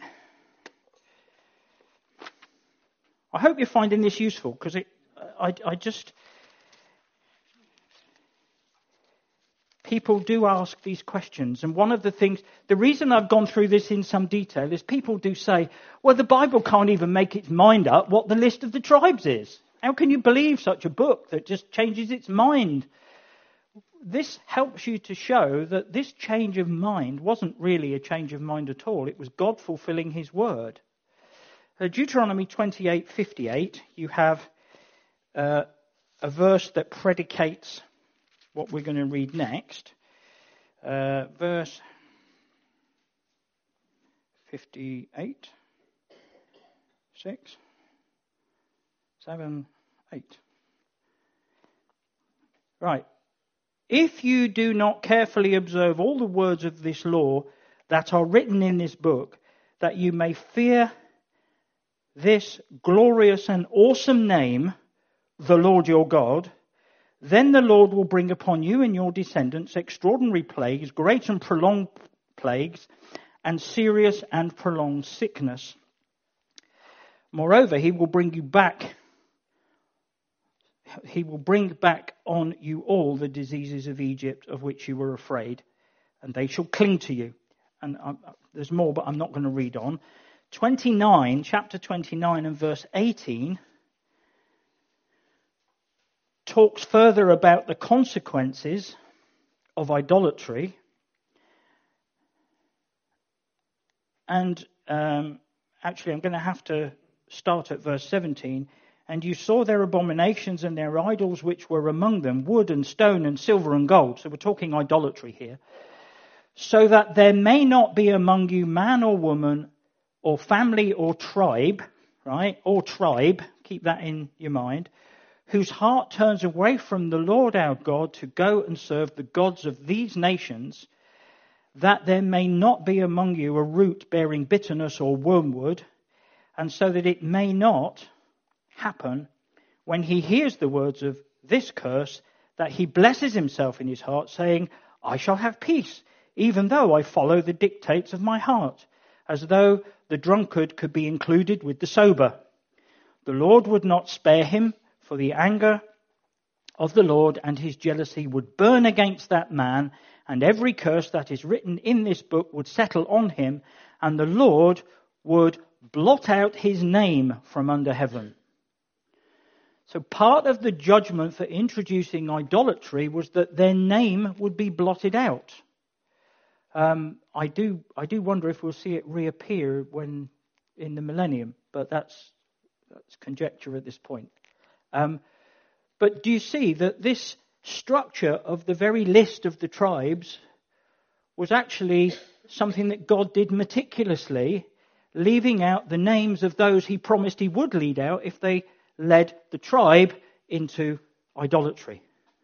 I hope you're finding this useful, because it, I, I just... People do ask these questions, and one of the things, the reason I've gone through this in some detail is people do say, well, the Bible can't even make its mind up what the list of the tribes is. How can you believe such a book that just changes its mind? This helps you to show that this change of mind wasn't really a change of mind at all. It was God fulfilling his word. Uh, Deuteronomy twenty-eight fifty-eight, you have uh, a verse that predicates what we're going to read next. Uh, verse fifty-eight, six, seven, eight. Right. If you do not carefully observe all the words of this law that are written in this book, that you may fear this glorious and awesome name, the Lord your God, then the Lord will bring upon you and your descendants extraordinary plagues, great and prolonged plagues, and serious and prolonged sickness. Moreover, he will bring you back, he will bring back on you all the diseases of Egypt of which you were afraid, and they shall cling to you. And uh, there's more, but I'm not going to read on. twenty-nine, chapter twenty-nine and verse eighteen talks further about the consequences of idolatry. and um, actually I'm going to have to start at verse seventeen. And you saw their abominations and their idols which were among them, wood and stone and silver and gold. So we're talking idolatry here. So that there may not be among you man or woman or family or tribe, right? Or tribe, keep that in your mind, whose heart turns away from the Lord our God to go and serve the gods of these nations, that there may not be among you a root bearing bitterness or wormwood, and so that it may not happen when he hears the words of this curse, that he blesses himself in his heart, saying, I shall have peace, even though I follow the dictates of my heart, as though the drunkard could be included with the sober. The Lord would not spare him, for the anger of the Lord and his jealousy would burn against that man, and every curse that is written in this book would settle on him, and the Lord would blot out his name from under heaven. So part of the judgment for introducing idolatry was that their name would be blotted out. Um, I do I do wonder if we'll see it reappear when in the millennium, but that's that's conjecture at this point. Um, but do you see that this structure of the very list of the tribes was actually something that God did meticulously, leaving out the names of those he promised he would lead out if they led the tribe into idolatry.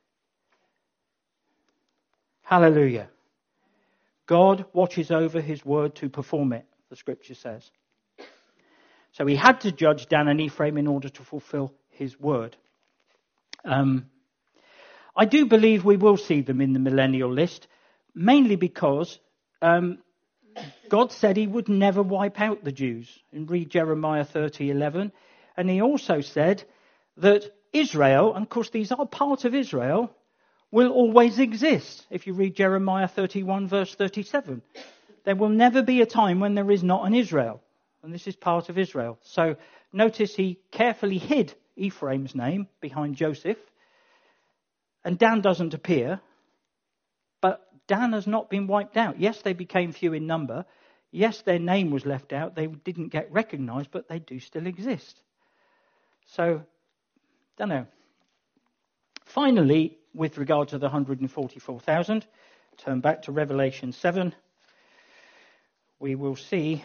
Hallelujah. God watches over his word to perform it, the scripture says. So he had to judge Dan and Ephraim in order to fulfill his word. Um, I do believe we will see them in the millennial list, mainly because um, God said he would never wipe out the Jews. And read Jeremiah thirty eleven. And he also said that Israel, and of course these are part of Israel, will always exist. If you read Jeremiah thirty-one verse thirty-seven, there will never be a time when there is not an Israel. And this is part of Israel. So notice he carefully hid Ephraim's name behind Joseph. And Dan doesn't appear. But Dan has not been wiped out. Yes, they became few in number. Yes, their name was left out. They didn't get recognized, but they do still exist. So, don't know. Finally, with regard to the one hundred forty-four thousand, turn back to Revelation seven. We will see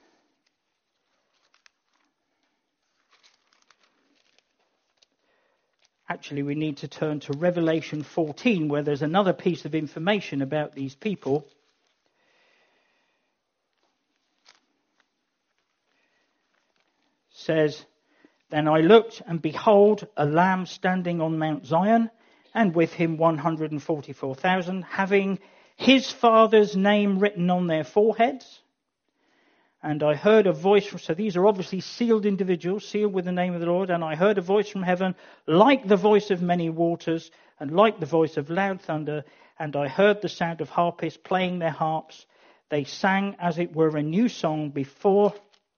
Actually, we need to turn to Revelation fourteen, where there's another piece of information about these people. It says, Then I looked, and behold, a lamb standing on Mount Zion, and with him one hundred forty-four thousand, having his father's name written on their foreheads. And I heard a voice from, so these are obviously sealed individuals, sealed with the name of the Lord. And I heard a voice from heaven, like the voice of many waters, and like the voice of loud thunder. And I heard the sound of harpists playing their harps. They sang as it were a new song before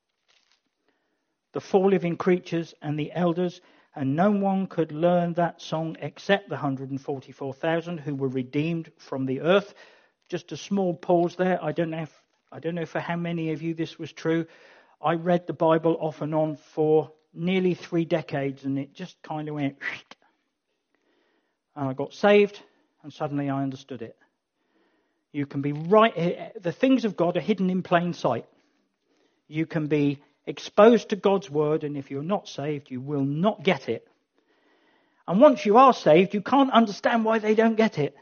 the four living creatures and the elders. And no one could learn that song except the one hundred forty-four thousand who were redeemed from the earth. Just a small pause there. I don't know if I don't know for how many of you this was true. I read the Bible off and on for nearly three decades, and it just kind of went. And I got saved, and suddenly I understood it. You can be right. The things of God are hidden in plain sight. You can be exposed to God's word, and if you're not saved, you will not get it. And once you are saved, you can't understand why they don't get it.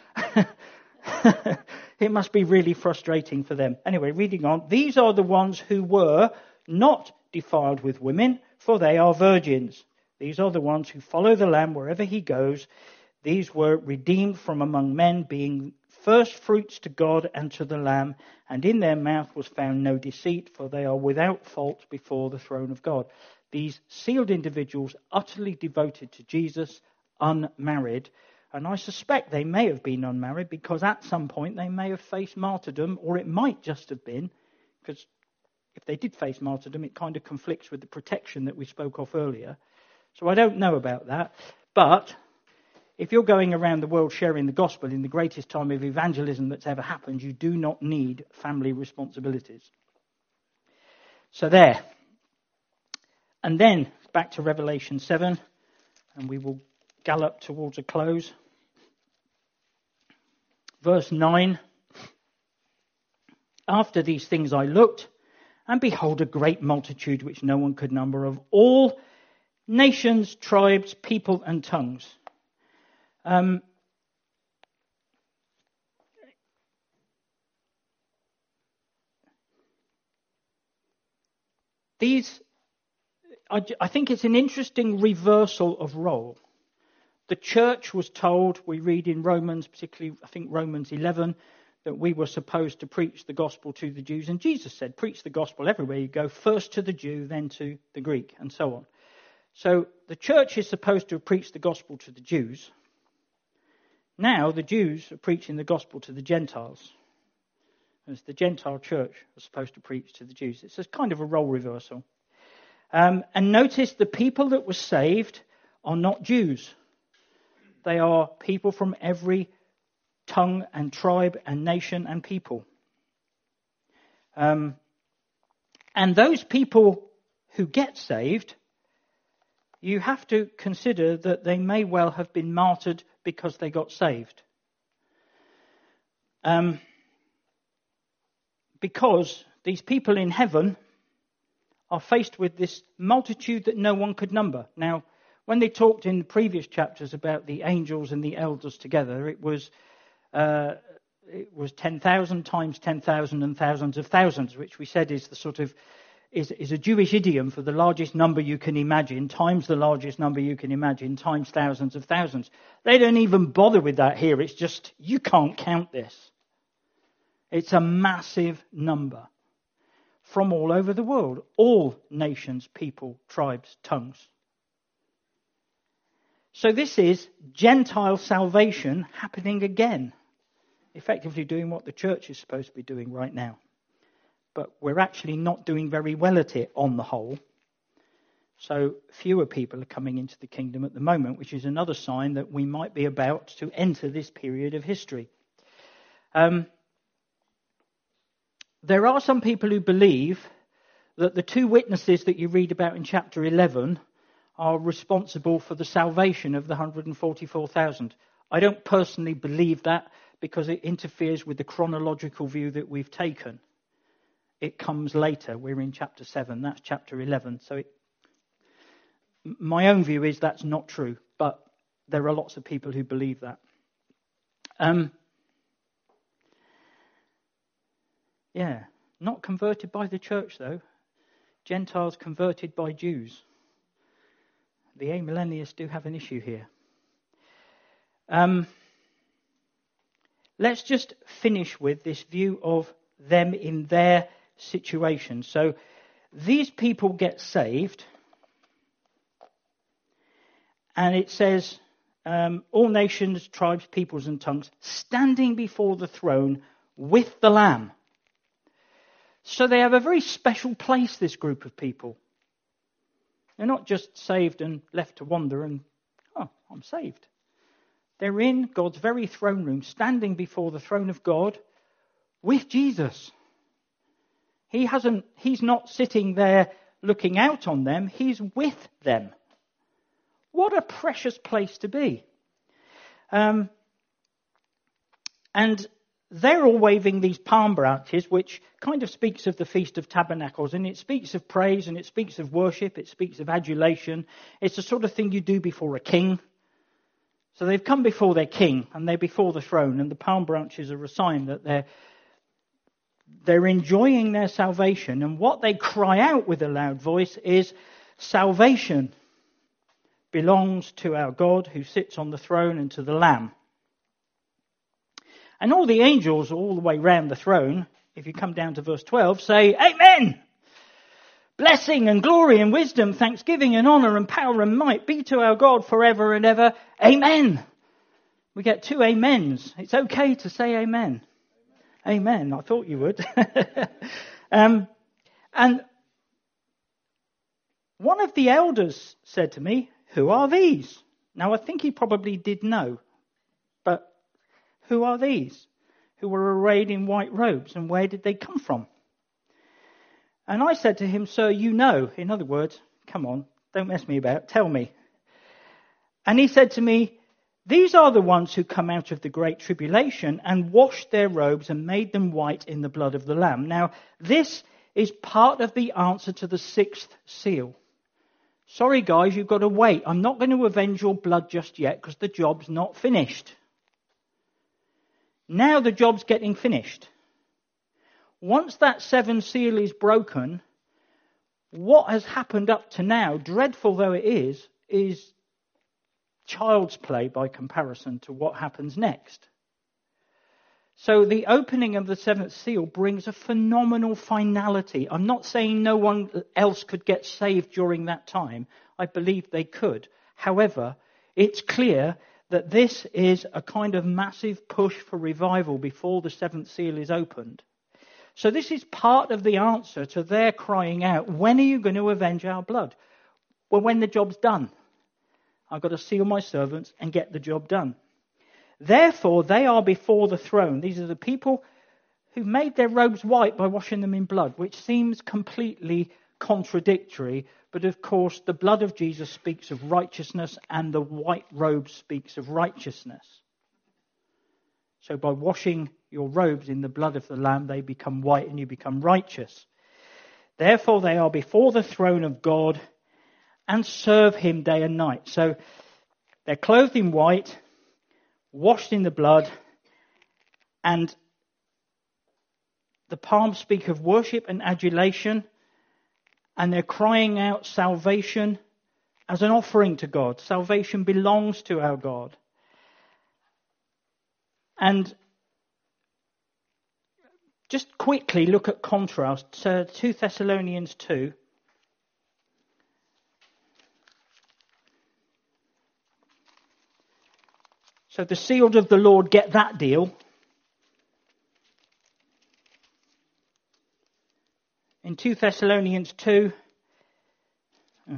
It must be really frustrating for them. Anyway, reading on. These are the ones who were not defiled with women, for they are virgins. These are the ones who follow the Lamb wherever he goes. These were redeemed from among men, being first fruits to God and to the Lamb. And in their mouth was found no deceit, for they are without fault before the throne of God. These sealed individuals, utterly devoted to Jesus, unmarried. And I suspect they may have been unmarried because at some point they may have faced martyrdom, or it might just have been, because if they did face martyrdom, it kind of conflicts with the protection that we spoke of earlier. So I don't know about that. But if you're going around the world sharing the gospel in the greatest time of evangelism that's ever happened, you do not need family responsibilities. So there. And then back to Revelation seven, and we will gallop towards a close. Verse nine. After these things I looked, and behold, a great multitude which no one could number, of all nations, tribes, people, and tongues. Um, these, I, I think it's an interesting reversal of role. The church was told, we read in Romans, particularly I think Romans eleven, that we were supposed to preach the gospel to the Jews. And Jesus said, preach the gospel everywhere you go, first to the Jew, then to the Greek, and so on. So the church is supposed to preach the gospel to the Jews. Now the Jews are preaching the gospel to the Gentiles. As the Gentile church was supposed to preach to the Jews. It's a kind of a role reversal. Um, and notice the people that were saved are not Jews. They are people from every tongue and tribe and nation and people. Um, and those people who get saved, you have to consider that they may well have been martyred because they got saved. Um, because these people in heaven are faced with this multitude that no one could number. Now, when they talked in the previous chapters about the angels and the elders together, it was uh, it was ten thousand times ten thousand and thousands of thousands, which we said is the sort of is, is a Jewish idiom for the largest number you can imagine, times the largest number you can imagine, times thousands of thousands. They don't even bother with that here. It's just, you can't count this. It's a massive number from all over the world, all nations, people, tribes, tongues. So this is Gentile salvation happening again, effectively doing what the church is supposed to be doing right now. But we're actually not doing very well at it on the whole. So fewer people are coming into the kingdom at the moment, which is another sign that we might be about to enter this period of history. Um, there are some people who believe that the two witnesses that you read about in chapter eleven are responsible for the salvation of the one hundred forty-four thousand. I don't personally believe that because it interferes with the chronological view that we've taken. It comes later. We're in chapter seven. That's chapter eleven. So it, my own view is that's not true, but there are lots of people who believe that. Um, yeah, not converted by the church, though. Gentiles converted by Jews. The amillennialists do have an issue here. Um, let's just finish with this view of them in their situation. So these people get saved, and it says, um, all nations, tribes, peoples, and tongues, standing before the throne with the Lamb. So they have a very special place, this group of people. They're not just saved and left to wander and, oh, I'm saved. They're in God's very throne room, standing before the throne of God with Jesus. He hasn't, he's not sitting there looking out on them. He's with them. What a precious place to be. Um, and they're all waving these palm branches, which kind of speaks of the Feast of Tabernacles, and it speaks of praise, and it speaks of worship, it speaks of adulation. It's the sort of thing you do before a king. So they've come before their king, and they're before the throne, and the palm branches are a sign that they're they're enjoying their salvation, and what they cry out with a loud voice is, salvation belongs to our God who sits on the throne and to the Lamb. And all the angels all the way round the throne, if you come down to verse twelve, say, Amen! Blessing and glory and wisdom, thanksgiving and honour and power and might be to our God forever and ever. Amen! We get two amens. It's okay to say amen. Amen. I thought you would. um, and one of the elders said to me, who are these? Now, I think he probably did know. But who are these who were arrayed in white robes, and where did they come from? And I said to him, sir, you know, in other words, come on, don't mess me about, tell me. And he said to me, these are the ones who come out of the great tribulation and washed their robes and made them white in the blood of the Lamb. Now, this is part of the answer to the sixth seal. Sorry, guys, you've got to wait. I'm not going to avenge your blood just yet because the job's not finished. Now the job's getting finished. Once that seventh seal is broken, what has happened up to now, dreadful though it is, is child's play by comparison to what happens next. So the opening of the seventh seal brings a phenomenal finality. I'm not saying no one else could get saved during that time. I believe they could. However, it's clear that this is a kind of massive push for revival before the seventh seal is opened. So this is part of the answer to their crying out, when are you going to avenge our blood? Well, when the job's done. I've got to seal my servants and get the job done. Therefore, they are before the throne. These are the people who made their robes white by washing them in blood, which seems completely contradictory. But of course, the blood of Jesus speaks of righteousness and the white robe speaks of righteousness. So by washing your robes in the blood of the Lamb, they become white and you become righteous. Therefore, they are before the throne of God and serve him day and night. So they're clothed in white, washed in the blood, and the palms speak of worship and adulation, and they're crying out salvation as an offering to God. Salvation belongs to our God. And just quickly look at contrast. So two Thessalonians two. So the sealed of the Lord get that deal. In two Thessalonians two, oh.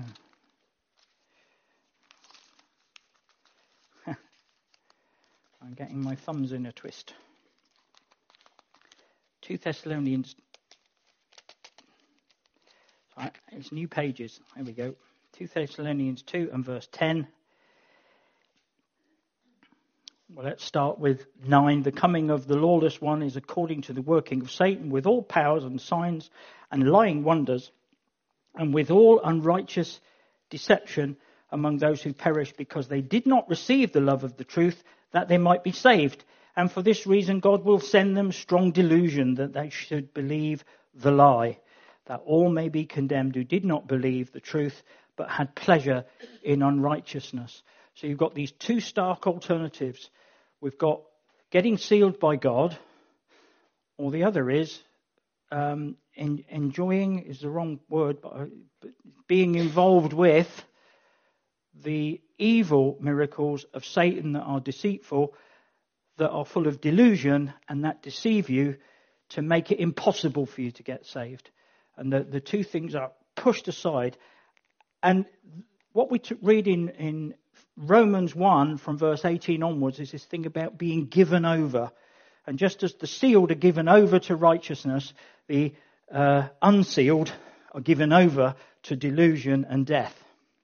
I'm getting my thumbs in a twist. two Thessalonians, right, it's new pages, there we go. two Thessalonians two and verse ten. Well, let's start with nine. The coming of the lawless one is according to the working of Satan, with all powers and signs and lying wonders, and with all unrighteous deception among those who perish, because they did not receive the love of the truth, that they might be saved. And for this reason God will send them strong delusion, that they should believe the lie, that all may be condemned who did not believe the truth, but had pleasure in unrighteousness. So you've got these two stark alternatives. We've got getting sealed by God, or the other is um, en- enjoying, is the wrong word, but, uh, but being involved with the evil miracles of Satan that are deceitful, that are full of delusion, and that deceive you to make it impossible for you to get saved. And the, the two things are pushed aside. And what we t- read in, in Romans one from verse eighteen onwards is this thing about being given over. And just as the sealed are given over to righteousness, the uh, unsealed are given over to delusion and death.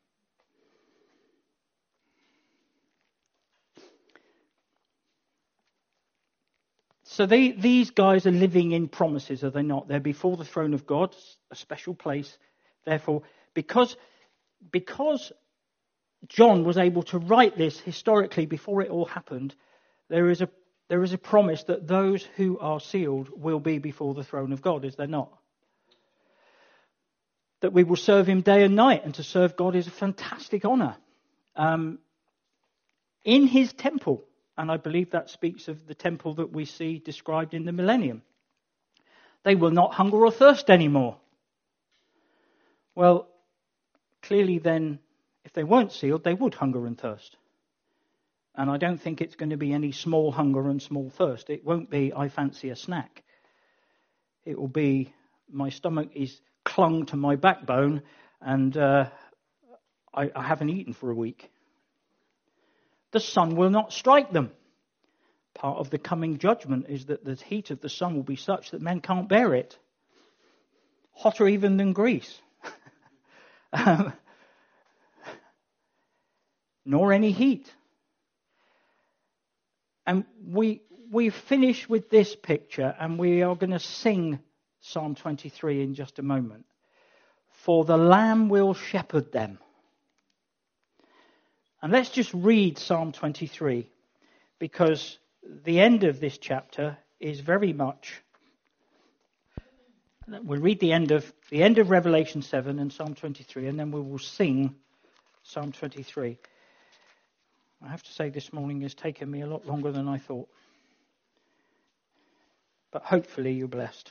So they, these guys are living in promises, are they not? They're before the throne of God, a special place. Therefore, because, because John was able to write this historically before it all happened, there is a there is a promise that those who are sealed will be before the throne of God, is there not? That we will serve him day and night, and to serve God is a fantastic honour. Um, in his temple. And I believe that speaks of the temple that we see described in the millennium. They will not hunger or thirst anymore. Well, clearly then, if they weren't sealed, they would hunger and thirst. And I don't think it's going to be any small hunger and small thirst. It won't be, I fancy a snack. It will be, my stomach is clung to my backbone and uh, I, I haven't eaten for a week. The sun will not strike them. Part of the coming judgment is that the heat of the sun will be such that men can't bear it. hotter even than Greece. um, nor any heat. And we we finish with this picture, and we are going to sing Psalm twenty-three in just a moment. For the Lamb will shepherd them. And let's just read Psalm twenty-three, because the end of this chapter is very much... We'll read the end of the end of Revelation seven and Psalm twenty-three, and then we will sing Psalm twenty-three. I have to say this morning has taken me a lot longer than I thought. But hopefully you're blessed.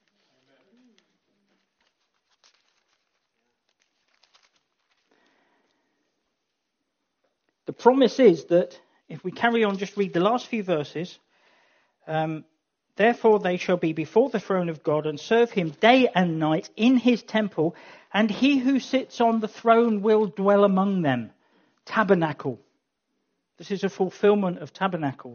The promise is that if we carry on, just read the last few verses. Um, Therefore they shall be before the throne of God and serve him day and night in his temple, and he who sits on the throne will dwell among them. Tabernacle. This is a fulfillment of tabernacles.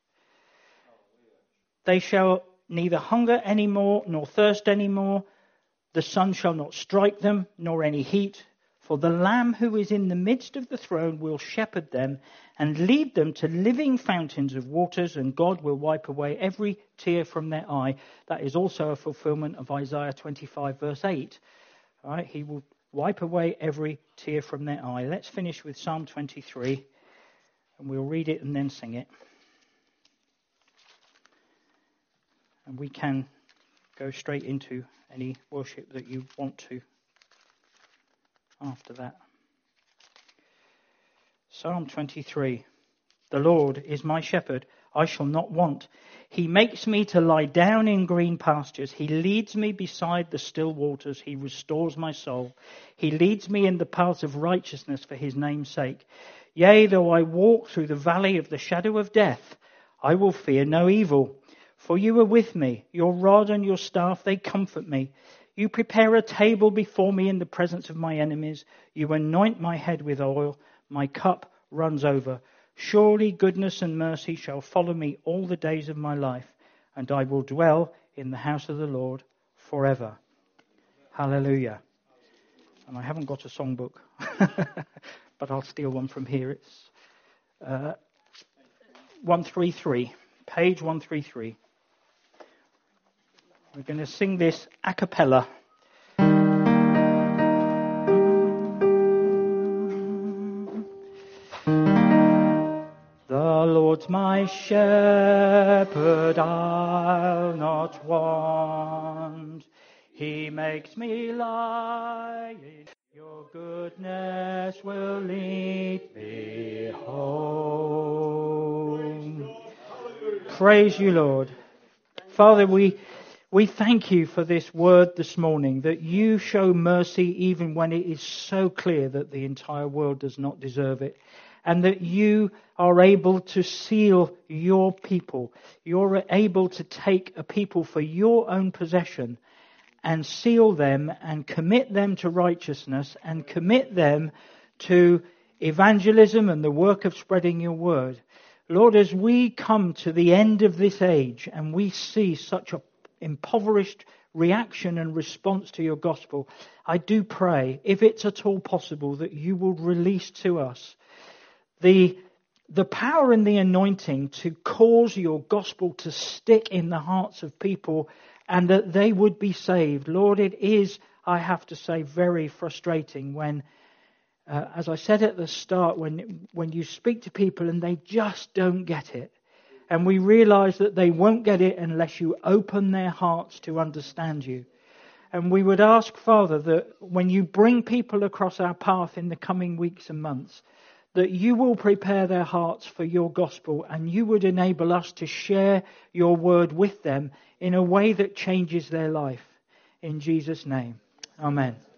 They shall neither hunger any more nor thirst any more. The sun shall not strike them, nor any heat. For the Lamb who is in the midst of the throne will shepherd them and lead them to living fountains of waters, and God will wipe away every tear from their eye. That is also a fulfillment of Isaiah twenty-five verse eight. All right, he will wipe away every tear from their eye. Let's finish with Psalm twenty-three, and we'll read it and then sing it. And we can go straight into any worship that you want to after that. Psalm twenty-three. The Lord is my shepherd, I shall not want. He makes me to lie down in green pastures. He leads me beside the still waters. He restores my soul. He leads me in the paths of righteousness for his name's sake. Yea, though I walk through the valley of the shadow of death, I will fear no evil. For you are with me. Your rod and your staff, they comfort me. You prepare a table before me in the presence of my enemies. You anoint my head with oil. My cup runs over. Surely goodness and mercy shall follow me all the days of my life, and I will dwell in the house of the Lord forever. Hallelujah. And I haven't got a songbook, but I'll steal one from here. It's uh, one thirty-three, page one thirty-three. We're going to sing this a cappella. The Lord's my shepherd, I'll not want. He makes me lie in your goodness will lead me home. Praise you, Lord. Father, we we thank you for this word this morning, that you show mercy even when it is so clear that the entire world does not deserve it. And that you are able to seal your people. You're able to take a people for your own possession and seal them and commit them to righteousness and commit them to evangelism and the work of spreading your word. Lord, as we come to the end of this age and we see such a impoverished reaction and response to your gospel, I do pray, if it's at all possible, that you will release to us the the power and the anointing to cause your gospel to stick in the hearts of people and that they would be saved. Lord, it is, I have to say, very frustrating when, uh, as I said at the start, when when you speak to people and they just don't get it. And we realize that they won't get it unless you open their hearts to understand you. And we would ask, Father, that when you bring people across our path in the coming weeks and months, that you will prepare their hearts for your gospel and you would enable us to share your word with them in a way that changes their life. In Jesus' name, amen.